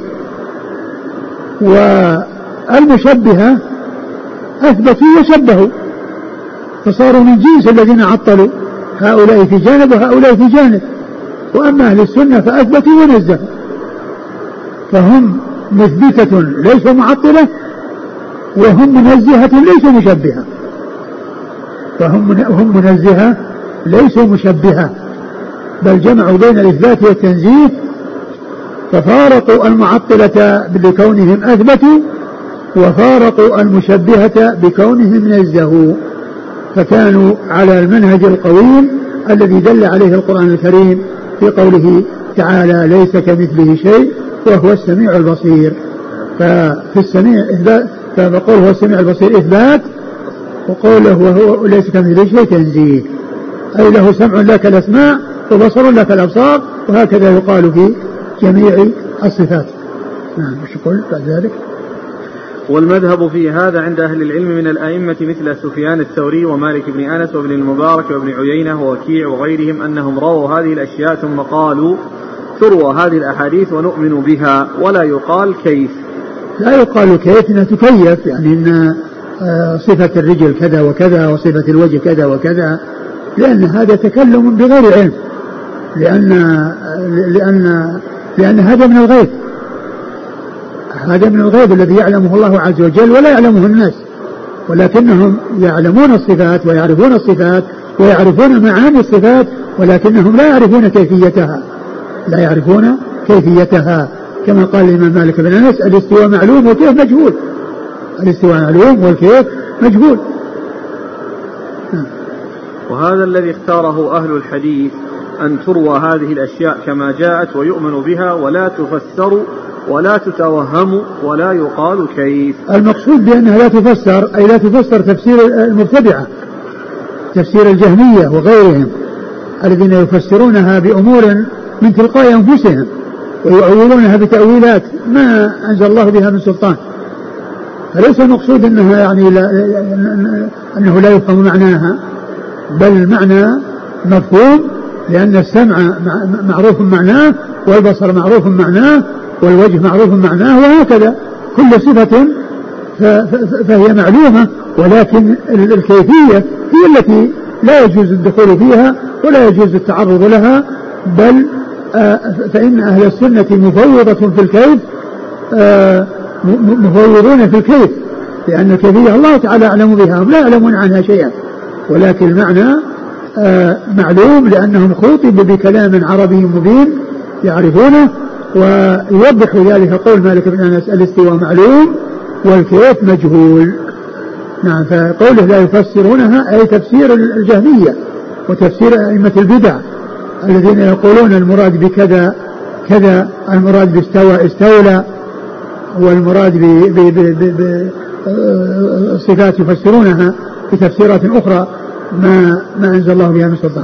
والمشبهة أثبتوا وشبهوا فصاروا من جنس الذين عطلوا، هؤلاء في جانب وهؤلاء في جانب. وأما أهل السنة فأثبتوا ونزهوا، فهم مثبتة ليسوا معطلة، وهم منزهة ليسوا مشبهة، فهم منزهة ليسوا مشبهة، بل جمعوا بين الإثبات والتنزيه، ففارقوا المعطلة بكونهم أثبتوا، وفارقوا المشبهة بكونهم نزهوا، فكانوا على المنهج القويم الذي دل عليه القرآن الكريم في قوله تعالى: ليس كمثله شيء وهو السميع البصير. ففي السميع إثبات، فقوله هو السميع البصير إثبات، وقوله وهو ليس كمثله شيء تنزيه، أي له سمع لا كالأسماع وبصر لا كالأبصار، وهكذا يقال في جميع الصفات. نعم. وش يقول بعد ذلك؟ والمذهب في هذا عند أهل العلم من الأئمة مثل سفيان الثوري ومالك بن أنس وابن المبارك وابن عيينة ووكيع وغيرهم أنهم رووا هذه الأشياء ثم قالوا تروى هذه الأحاديث ونؤمن بها، ولا يقال كيف. لا يقال كيف، إنها تكيف، يعني إن صفة الرجل كذا وكذا وصفة الوجه كذا وكذا، لأن هذا تكلم بغير علم، لأن هذا من الغيب، هذا من الغيب الذي يعلمه الله عز وجل ولا يعلمه الناس، ولكنهم يعلمون الصفات ويعرفون الصفات ويعرفون معاني الصفات، ولكنهم لا يعرفون كيفيتها، كما قال الإمام مالك بن أنس: الاستواء معلوم والكيف مجهول. الاستواء معلوم والكيف مجهول. وهذا الذي اختاره أهل الحديث أن تروى هذه الأشياء كما جاءت ويؤمن بها ولا تفسر ولا تتوهم ولا يقال كيف. المقصود بأنها لا تفسر، أي لا تفسر تفسير المبتدعة، تفسير الجهمية وغيرهم الذين يفسرونها بأمور من تلقاء أنفسهم ويؤولونها بتأويلات ما أنزل الله بها من سلطان. فليس المقصود أنها يعني أنه لا يفهم معناها، بل المعنى مفهوم، لأن السمع معروف معناه، والبصر معروف معناه، والوجه معروف معناه، وهكذا كل صفة فهي معلومة، ولكن الكيفية هي التي لا يجوز الدخول فيها ولا يجوز التعرض لها، بل فإن أهل السنة مفوضة في الكيف، مفوضون في الكيف، لأن الكيفية الله تعالى أعلم بها، هم لا يعلمون عنها شيئا، ولكن المعنى معلوم لأنهم خوطبوا بكلام عربي مبين يعرفونه. ويوضح ذلك قول مالك بن أنس: الاستواء معلوم والكيف مجهول. نعم. فقوله لا يفسرونها أي تفسير الجهمية وتفسير أئمة البدع الذين يقولون المراد بكذا كذا، المراد باستوى استولى، والمراد صفات يفسرونها بتفسيرات أخرى ما أنزل الله بها من سلطان.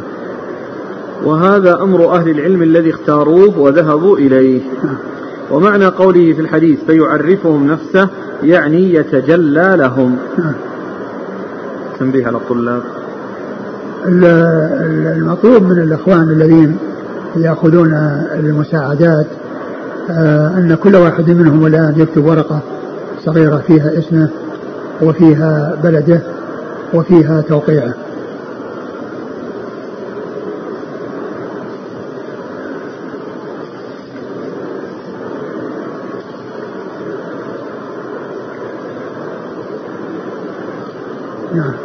وهذا أمر أهل العلم الذي اختاروه وذهبوا إليه. ومعنى قوله في الحديث فيعرفهم نفسه يعني يتجلى لهم. تنبيه على الطلاب. المطلوب من الإخوان الذين يأخذون المساعدات أن كل واحد منهم الآن يكتب ورقة صغيرة فيها اسمه وفيها بلده وفيها توقيعه. نعم.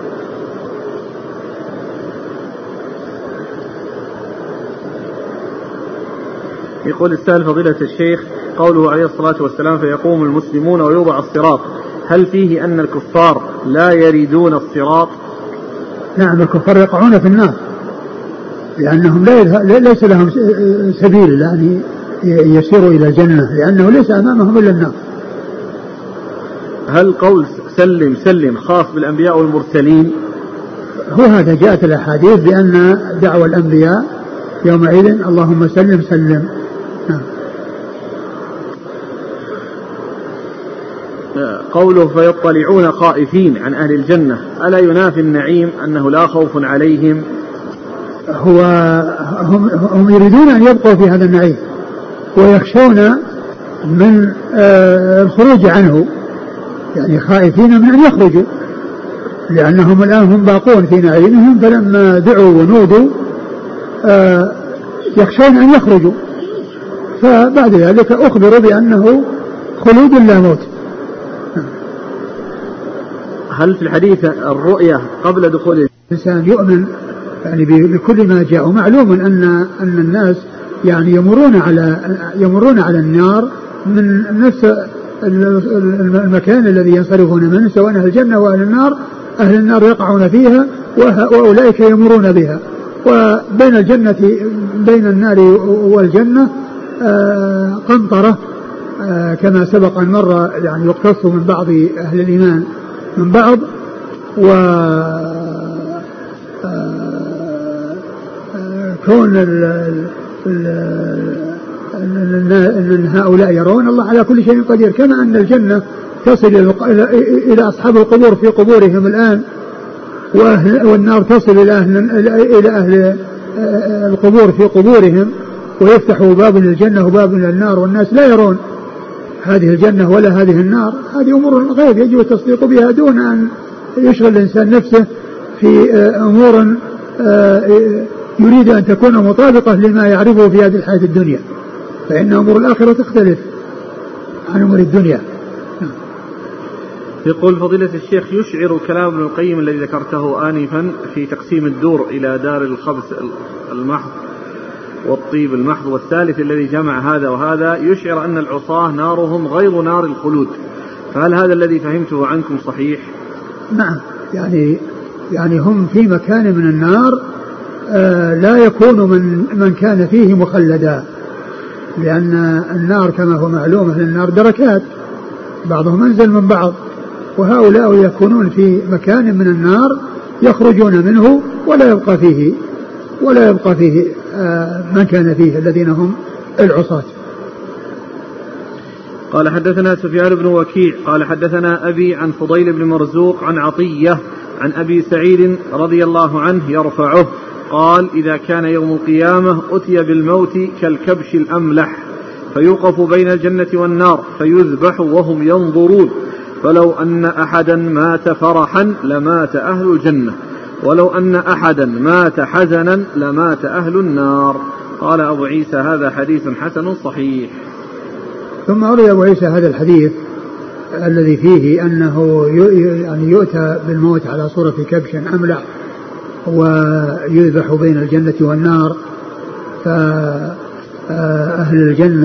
يقول السائل فضيلة الشيخ قوله عليه الصلاة والسلام فيقوم المسلمون ويوضع الصراط، هل فيه أن الكفار لا يريدون الصراط؟ نعم، الكفار يقعون في النار لأنهم ليس لهم سبيل يعني يسيروا إلى الجنة لأنه ليس أمامهم إلا النار. هل قول سلم سلم خاص بالأنبياء والمرسلين؟ هو هذا جاءت الأحاديث بأن دعوى الأنبياء يومئذ اللهم سلم سلم. قوله فيطلعون خائفين عن أهل الجنة ألا ينافي النعيم أنه لا خوف عليهم؟ هم يريدون أن يبقوا في هذا النعيم ويخشون من الخروج عنه، يعني خائفين من أن يخرجوا لأنهم الآن هم باقون في نعيمهم، فلما دعوا ونودوا يخشون أن يخرجوا، فبعد ذلك أخبروا بأنه خلود لا موت. هل في الحديث الرؤية قبل دخول الإنسان يؤمن يعني بكل ما جاء؟ معلوم أن الناس يعني يمرون على النار من نفس المكان الذي ينصرفون منه، سواء أهل الجنة وأهل النار. أهل النار يقعون فيها وأولئك يمرون بها، وبين بين النار والجنة قنطرة كما سبق أن مر، يعني يقتص من بعض أهل الإيمان من بعض، كون أن هؤلاء يرون الله على كل شيء قدير، كما أن الجنة تصل إلى أصحاب القبور في قبورهم الآن، والنار تصل إلى أهل القبور في قبورهم، ويفتح باب للجنة وباب للنار، والناس لا يرون هذه الجنة ولا هذه النار. هذه أمور غيب يجب التصديق بها دون أن يشغل الإنسان نفسه في أمور يريد أن تكون مطابقة لما يعرفه في هذه الحياة الدنيا، فإن أمور الآخرة تختلف عن أمور الدنيا. يقول فضيلة الشيخ يشعر كلام ابن القيم الذي ذكرته آنفا في تقسيم الدور إلى دار الخبث المحض والطيب المحض والثالث الذي جمع هذا وهذا، يشعر أن العصاة نارهم غير نار الخلود، فهل هذا الذي فهمته عنكم صحيح؟ نعم، يعني هم في مكان من النار لا يكون من كان فيه مخلدا، لأن النار كما هو معلوم أهل النار دركات بعضهم أنزل من بعض، وهؤلاء يكونون في مكان من النار يخرجون منه ولا يبقى فيه من كان فيه الذين هم العصاة. قال حدثنا سفيان بن وكيع قال حدثنا أبي عن فضيل بن مرزوق عن عطية عن أبي سعيد رضي الله عنه يرفعه قال إذا كان يوم القيامة أتي بالموت كالكبش الأملح فيوقف بين الجنة والنار فيذبح وهم ينظرون، فلو أن أحدا مات فرحا لمات أهل الجنة، ولو أن أحدا مات حزنا لمات أهل النار. قال أبو عيسى هذا حديث حسن صحيح. ثم أروي أبو عيسى هذا الحديث الذي فيه أنه يعني يؤتى بالموت على صورة كبش أملح ويذبح بين الجنة والنار، فأهل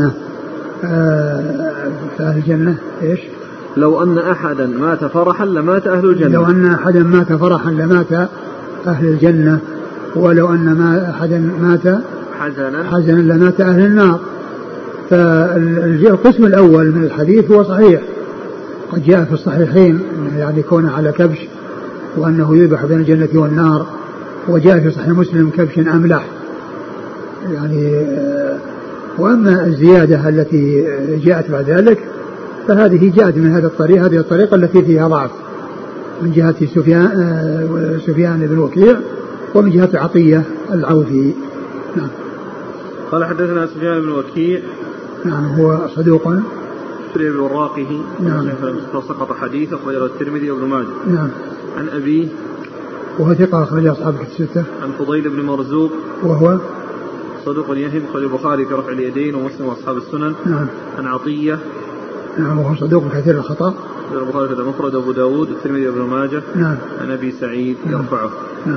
الجنة إيش؟ لو أن أحدا مات فرحا لمات أهل الجنة، لو أن أحدا مات فرحا لمات أهل الجنة، ولو أن أحدا مات حزنا لمات أهل النار. فالقسم الأول من الحديث هو صحيح، قد جاء في الصحيحين يعني كون على كبش وأنه يذبح بين الجنة والنار، وجاء في صحيح مسلم كبش أملح يعني. وأما الزيادة التي جاءت بعد ذلك فهذه جاءت من هذه الطريقة التي فيها ضعف من جهة سفيان بن وكيع ومن جهة عطية العوفي. نعم. قال حدثنا سفيان بن وكيع. نعم هو صدوق بوراقه. نعم. سقط حديث أخرجه الترمذي وابن ماجه. نعم. عن أبيه وهو ثقة أخرج أصحاب الستة. عن فضيل بن مرزوق وهو صدوق يهم أخرج البخاري في رفع اليدين ومسلم وأصحاب السنن. نعم. عن عطية. نعم وهو صدوق كثير الخطأ. البخاري في المفرد وأبو داود والترمذي وابن ماجه. نعم. عن أبي سعيد يرفعه. نعم.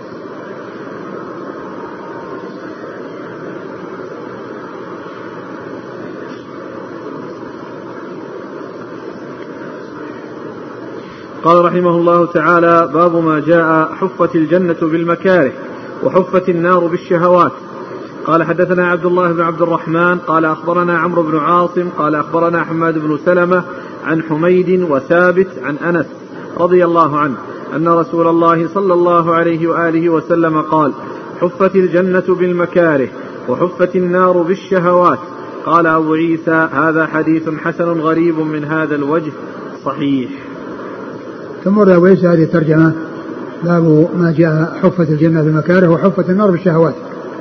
قال رحمه الله تعالى: باب ما جاء حفت الجنة بالمكاره وحفت النار بالشهوات. قال حدثنا عبد الله بن عبد الرحمن قال أخبرنا عمرو بن عاصم قال أخبرنا حماد بن سلمة عن حميد وثابت عن أنس رضي الله عنه أن رسول الله صلى الله عليه وآله وسلم قال: حفت الجنة بالمكاره وحفت النار بالشهوات. قال أبو عيسى: هذا حديث حسن غريب من هذا الوجه صحيح. ثم ورد أبو عيسى هذه الترجمة: باب ما جاء حفت الجنة بالمكاره وحفت النار بالشهوات.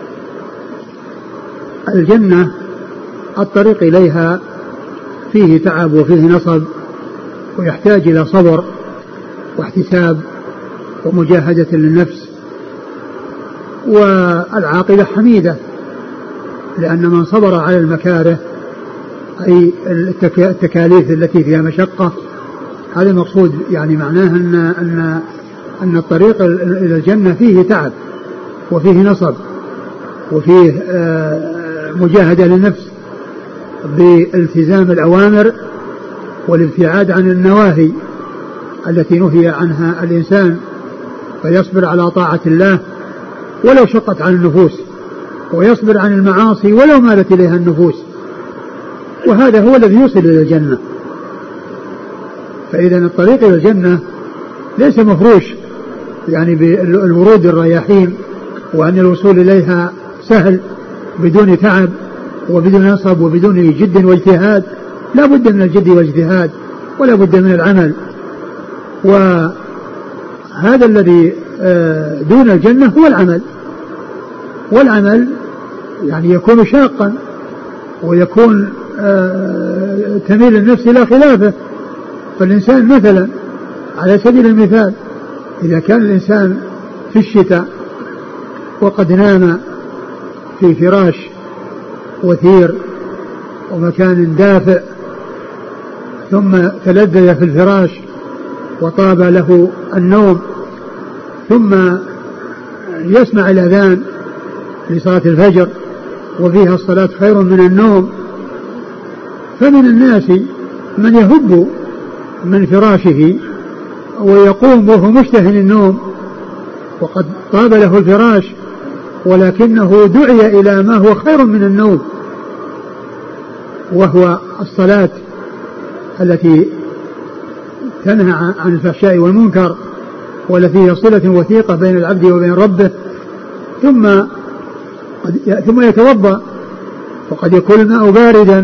الجنة الطريق إليها فيه تعب وفيه نصب ويحتاج إلى صبر واحتساب ومجاهدة للنفس، والعاقبة حميدة، لأن من صبر على المكاره أي التكاليف التي فيها مشقة، هذا المقصود. يعني معناه أن الطريق إلى الجنة فيه تعب وفيه نصب وفيه مجاهدة للنفس بالتزام الأوامر والابتعاد عن النواهي التي نهي عنها الإنسان، فيصبر على طاعة الله ولو شقت عن النفوس، ويصبر عن المعاصي ولو مالت إليها النفوس، وهذا هو الذي يوصل إلى الجنة. فإذا الطريق إلى الجنة ليس مفروش يعني بالورود الرياحين، وأن الوصول إليها سهل بدون تعب وبدون نصب وبدون جد واجتهاد. لا بد من الجد والاجتهاد ولا بد من العمل، وهذا الذي دون الجنة هو العمل. والعمل يعني يكون شاقا ويكون تميل النفس إلى خلافه. فالإنسان مثلا على سبيل المثال إذا كان الإنسان في الشتاء وقد نام في فراش وثير ومكان دافئ، ثم تلذذ في الفراش وطاب له النوم، ثم يسمع الأذان لصلاة الفجر وفيها الصلاة خير من النوم، فمن الناس من يهب من فراشه ويقوم وهو مشتهي النوم وقد طاب له الفراش، ولكنه دعي إلى ما هو خير من النوم، وهو الصلاة التي تنهى عن الفحشاء والمنكر والتي هي صلة وثيقة بين العبد وبين ربه. ثم يتوضأ وقد يكون الماء باردا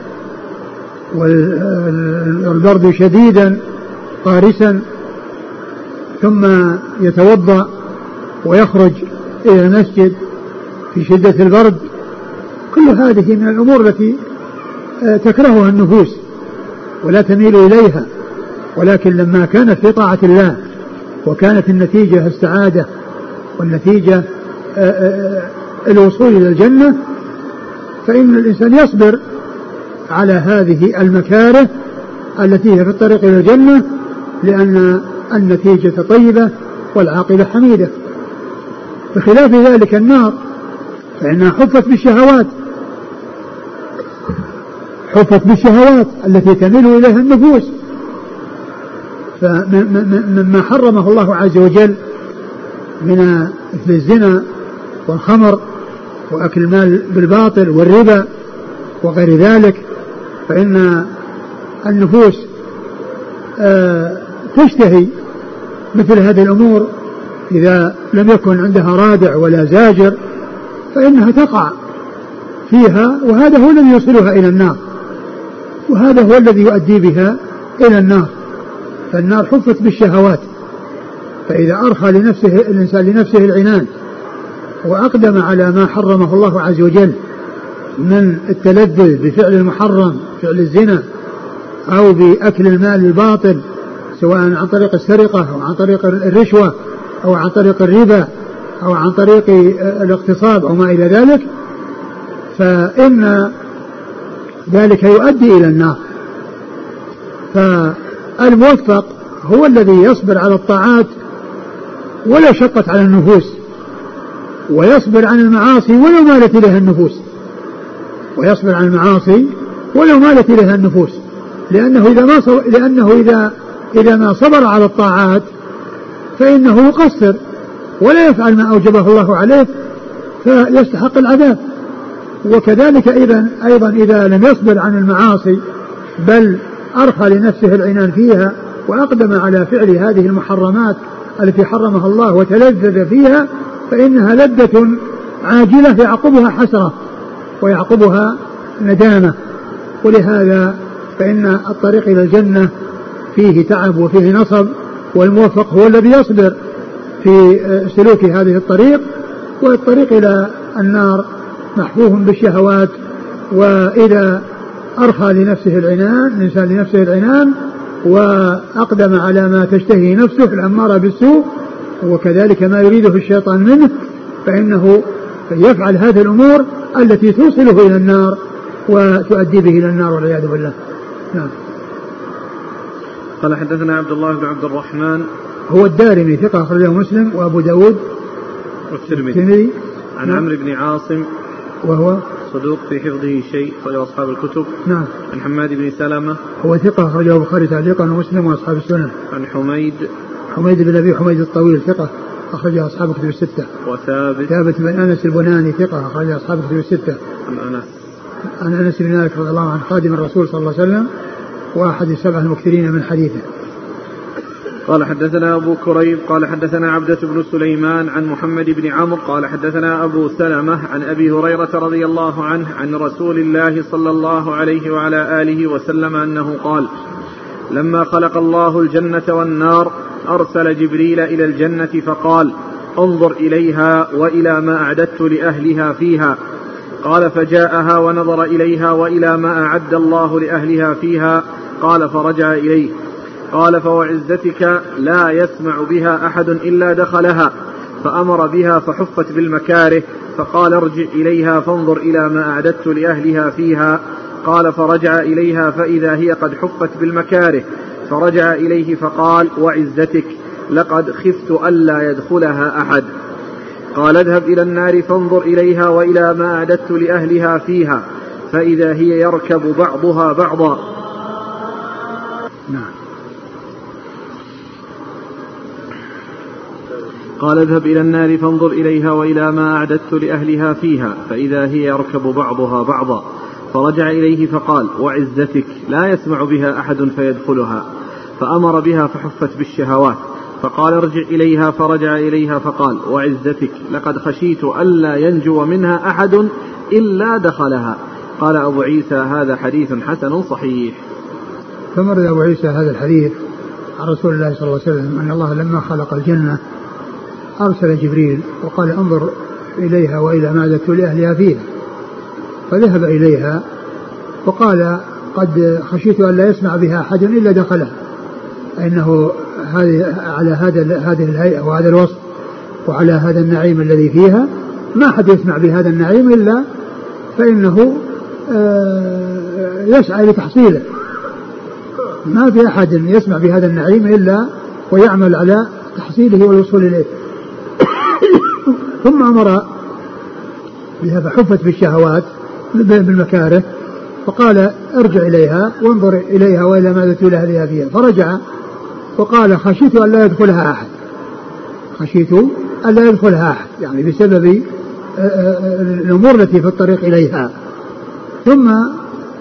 والبرد شديدا قارسا، ثم يتوضأ ويخرج إلى المسجد في شدة البرد. كل هذه من الأمور التي تكرهها النفوس ولا تميل إليها، ولكن لما كانت في طاعة الله وكانت النتيجة السعادة والنتيجة الوصول إلى الجنة، فإن الإنسان يصبر على هذه المكاره التي هي في الطريق إلى الجنة، لأن النتيجة طيبة والعاقبة حميدة. بخلاف ذلك النار فإنها حفت بالشهوات التي تميل إليها النفوس. فمما حرمه الله عز وجل من مثل الزنا والخمر وأكل المال بالباطل والربا وغير ذلك، فإن النفوس تشتهي مثل هذه الأمور إذا لم يكن عندها رادع ولا زاجر فإنها تقع فيها، وهذا هو الذي يوصلها إلى النار، وهذا هو الذي يؤدي بها إلى النار. فالنار حفت بالشهوات، فإذا أرخى الإنسان لنفسه العنان وأقدم على ما حرمه الله عز وجل من التلذذ بفعل المحرم، فعل الزنا، أو بأكل المال الباطل سواء عن طريق السرقة أو عن طريق الرشوة أو عن طريق الربا أو عن طريق الاغتصاب أو ما إلى ذلك، فإن ذلك يؤدي إلى النار. فالموفق هو الذي يصبر على الطاعات ولو شقت على النفوس، ويصبر عن المعاصي ولو مالت إليها النفوس، ويصبر عن المعاصي ولو مالت إليها النفوس، لأنه إذا ما صبر على الطاعات فإنه يقصر ولا يفعل ما أوجبه الله عليه فيستحق العذاب. وكذلك أيضا إذا لم يصبر عن المعاصي بل أرخى لنفسه العنان فيها وأقدم على فعل هذه المحرمات التي حرمها الله وتلذذ فيها، فإنها لذة عاجلة يعقبها حسرة ويعقبها ندامة. ولهذا فإن الطريق إلى الجنة فيه تعب وفيه نصب، والموفق هو الذي يصبر في سلوك هذه الطريق. والطريق إلى النار محفوف بالشهوات، وإذا أرخى لنفسه العنان الإنسان لنفسه العنان وأقدم على ما تشتهي نفسه الأمارة بالسوء وكذلك ما يريده الشيطان منه، فإنه يفعل هذه الأمور التي توصله إلى النار وتؤدي به إلى النار والعياذ بالله. نعم. قال حدثنا عبد الله بن عبد الرحمن هو الدارمي ثقة أخرجه مسلم وأبو داود والترمذي عن عمرو بن عاصم وهو صدوق في حفظه شيء أخرجه أصحاب الكتب. نعم. عن حماد بن سلمة هو ثقة أخرجه البخاري تعليقا ومسلم وأصحاب السنن. عن حميد بن أبي حميد الطويل ثقة أخرجه أصحاب الكتب الستة. ثابت بن أنس البناني ثقة أخرجه أصحاب الكتب الستة. عن أنس بن مالك رضي الله عنه خادم الرسول صلى الله عليه وسلم وأحد السبعة المكثرين من حديثه. قال حدثنا أبو كريب قال حدثنا عبدة بن سليمان عن محمد بن عمرو قال حدثنا أبو سلمة عن أبي هريرة رضي الله عنه عن رسول الله صلى الله عليه وعلى آله وسلم أنه قال: لما خلق الله الجنة والنار أرسل جبريل إلى الجنة فقال: انظر إليها وإلى ما أعددت لأهلها فيها. قال: فجاءها ونظر إليها وإلى ما أعد الله لأهلها فيها. قال: فرجع إليه. قال: فوعزتك لا يسمع بها أحد إلا دخلها. فأمر بها فحفت بالمكاره. فقال: ارجع إليها فانظر إلى ما أعددت لأهلها فيها. قال: فرجع إليها فإذا هي قد حفت بالمكاره. فرجع إليه فقال: وعزتك لقد خفت ألا يدخلها أحد. قال: اذهب إلى النار فانظر إليها وإلى ما أعددت لأهلها فيها. فإذا هي يركب بعضها بعضا. قال: اذهب إلى النار فانظر إليها وإلى ما أعددت لأهلها فيها. فإذا هي يركب بعضها بعضا. فرجع إليه فقال: وعزتك لا يسمع بها أحد فيدخلها. فأمر بها فحفت بالشهوات. فقال: ارجع إليها. فرجع إليها فقال: وعزتك لقد خشيت ألا ينجو منها أحد إلا دخلها. قال أبو عيسى: هذا حديث حسن صحيح. ثم روى أبو عيسى هذا الحديث عن رسول الله صلى الله عليه وسلم أن الله لما خلق الجنة أرسل جبريل وقال: انظر إليها وإلى ما أعددت لأهلها فيها. فذهب إليها وقال: قد خشيت أن لا يسمع بها أحد إلا دخلها، فإنه على هذه الهيئة وهذا الوصف وعلى هذا النعيم الذي فيها ما أحد يسمع بهذا النعيم إلا فإنه يسعى لتحصيله. ما في أحد يسمع بهذا النعيم إلا ويعمل على تحصيله والوصول إليه. ثم أمر بها فحفت بالشهوات بالمكاره. فقال: ارجع إليها وانظر إليها وإلى ما أعددت لأهلها فيها. فرجع وقال: خشيت أن لا يدخلها أحد. خشيت أن لا يدخلها أحد يعني بسبب الأمور التي في الطريق إليها. ثم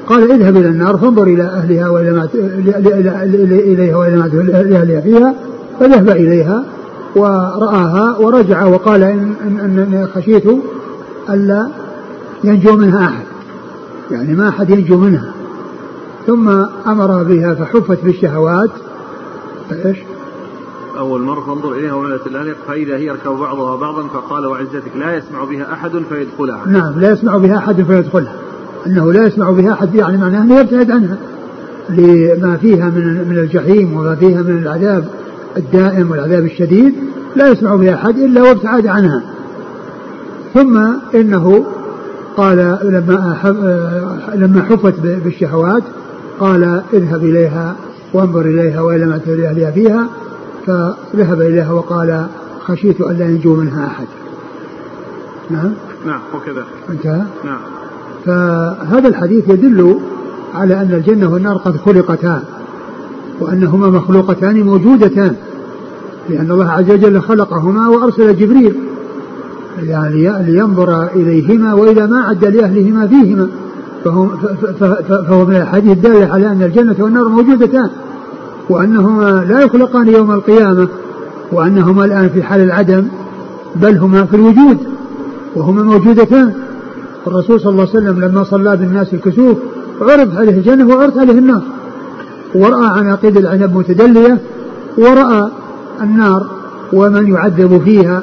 قال اذهب إلى النار فانظر إلى أهلها وإلى ما إليها وإلى ما لأهلها فيها، فذهب إليها ورآها ورجع وقال إن خشيت ألا ينجو منها أحد، يعني ما أحد ينجو منها. ثم أمر بها فحفت بالشهوات. فإيش؟ أول مرة فانظر إليها ولا تلانق فإذا هي يركب بعضها بعضا، فقال وعزتك لا يسمع بها أحد فيدخلها. نعم، لا يسمع بها أحد فيدخلها، أنه لا يسمع بها أحد يعني معناه أنه يبتعد عنها لما فيها من الجحيم وما فيها من العذاب الدائم والعذاب الشديد، لا يسمع بها أحد إلا وابتعد عنها. ثم إنه قال لما حفت بالشهوات قال اذهب إليها وانظر إليها وإلى ما تلي فيها، فذهب إليها وقال خشيت أن لا ينجو منها أحد. نعم وكذا انتهى. نعم. فهذا الحديث يدل على أن الجنة والنار قد خلقتان، وأنهما مخلوقتان موجودتان، لأن الله عز وجل خلقهما وأرسل جبريل يعني لينظر إليهما وإلى ما عد لأهلهما فيهما، فهو من الحديث الدالة على أن الجنة والنار موجودتان، وأنهما لا يخلقان يوم القيامة، وأنهما الآن في حال العدم، بل هما في الوجود وهما موجودتان. الرسول صلى الله عليه وسلم لما صلى بالناس الكسوف عرض عليه الجنة وعرض عليه النار، ورأى عناقيد العنب متدلية، ورأى النار ومن يعذب فيها.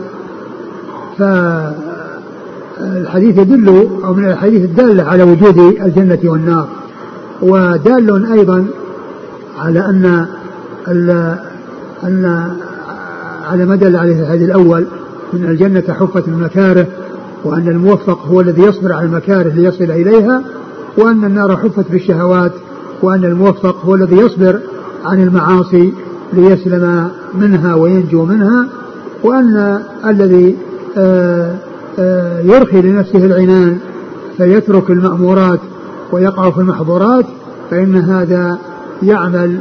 فالحديث يدل أو من الحديث الدالة على وجود الجنة والنار، ودال أيضا على أن على ما دل عليه الحديث الأول من الجنة حفت المكاره، وأن الموفق هو الذي يصبر على المكاره ليصل إليها، وأن النار حفت بالشهوات، وأن الموفق هو الذي يصبر عن المعاصي ليسلم منها وينجو منها، وأن الذي يرخي لنفسه العنان فيترك المأمورات ويقع في المحظورات فإن هذا يعمل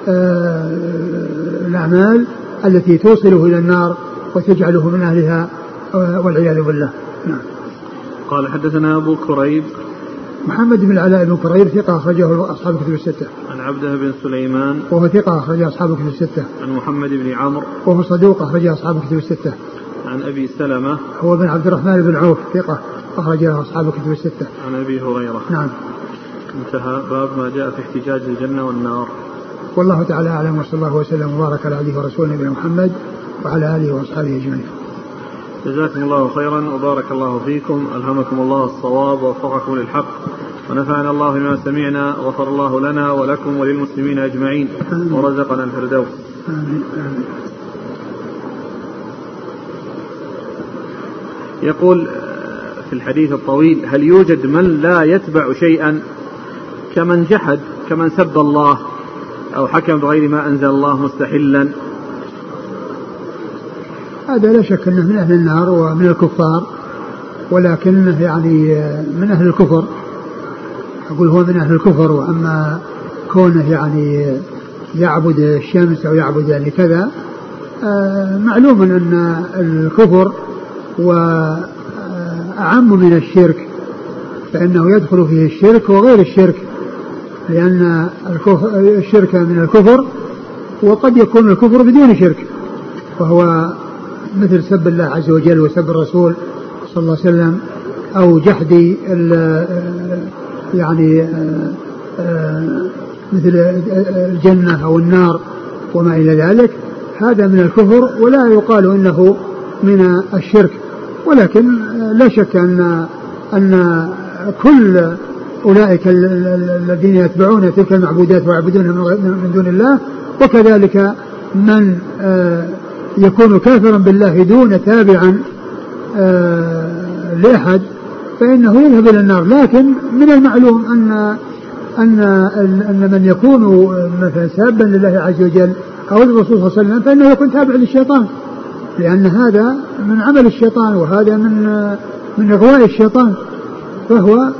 الأعمال التي توصله إلى النار وتجعله من أهلها والعياذ بالله. قال حدثنا أبو كريب محمد بن العلاء بن كريب ثقة أخرجه أصحاب الكتب الستة. عن عبده بن سليمان وهو ثقة أخرجه أصحاب الكتب الستة. عن محمد بن عمرو وهو صدوق أخرجه أصحاب الكتب الستة. عن أبي سلمة هو بن عبد الرحمن بن عوف ثقة أخرجه أصحاب الكتب الستة. عن أبي هريرة. نعم. انتهى باب ما جاء في احتجاج الجنة والنار. والله تعالى أعلم، وصلى الله وسلم وبارك على عبده ورسوله نبينا محمد وعلى آله وأصحابه أجمعين. جزاكم الله خيرا وبارك الله فيكم، ألهمكم الله الصواب ووفقكم للحق، ونفعنا الله بما سمعنا، غفر الله لنا ولكم وللمسلمين أجمعين، ورزقنا الفردوس. آمين. يقول في الحديث الطويل: هل يوجد من لا يتبع شيئا كمن جحد، كمن سب الله أو حكم بغير ما أنزل الله مستحلا؟ هذا لا شك أنه من أهل النار ومن الكفار، ولكنه يعني من أهل الكفر، أقول هو من أهل الكفر. وأما كونه يعني يعبد الشمس أو يعبد يعني كذا، معلوم أن الكفر وأعم من الشرك، فإنه يدخل فيه الشرك وغير الشرك، لأن الشرك من الكفر، وقد يكون الكفر بدون شرك، وهو مثل سب الله عز وجل وسب الرسول صلى الله عليه وسلم، أو جحد يعني مثل الجنة أو النار وما إلى ذلك. هذا من الكفر ولا يقال إنه من الشرك، ولكن لا شك أن كل أولئك الذين يتبعون تلك المعبودات ويعبدونها من دون الله، وكذلك من يكون كافرا بالله دون تابعا لأحد فإنه يذهب إلى النار. لكن من المعلوم أن من يكون مثلا سابا لله عز وجل أو الرسول صلى الله عليه وسلم فإنه يكون تابع للشيطان، لأن هذا من عمل الشيطان، وهذا من إغواء الشيطان. فهو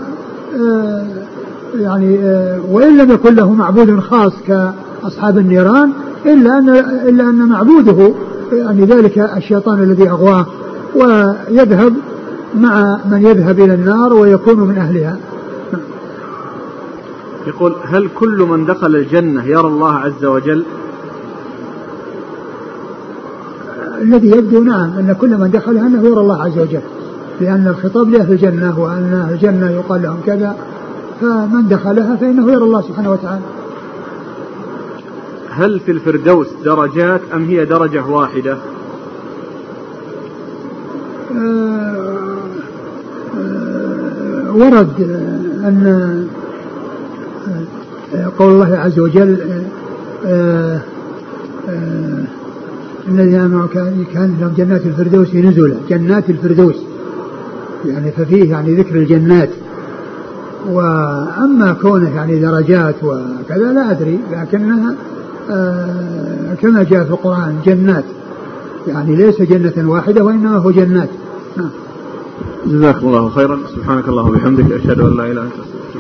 يعني وإن لم يكن له معبود خاص كأصحاب النيران، إلا أن معبوده يعني ذلك الشيطان الذي أغواه، ويذهب مع من يذهب إلى النار ويكون من أهلها. يقول هل كل من دخل الجنة يرى الله عز وجل؟ الذي يبدو نعم أن كل من دخلها أنه يرى الله عز وجل، لأن الخطاب له في الجنة وأن الجنة يقال لهم كذا، فمن دخلها فإنه يرى الله سبحانه وتعالى. هل في الفردوس درجات أم هي درجة واحدة؟ ورد أن قول الله عز وجل الذين كان لهم جنات الفردوس نزلا، جنات الفردوس يعني ففيه يعني ذكر الجنات. وأما كونه يعني درجات وكذا لا أدري، لكنها كما جاء في القرآن جنات، يعني ليس جنة واحدة وإنما هو جنات. جزاكم الله خيرا. سبحانك اللهم وبحمدك أشهد أن لا إله إلا أنت.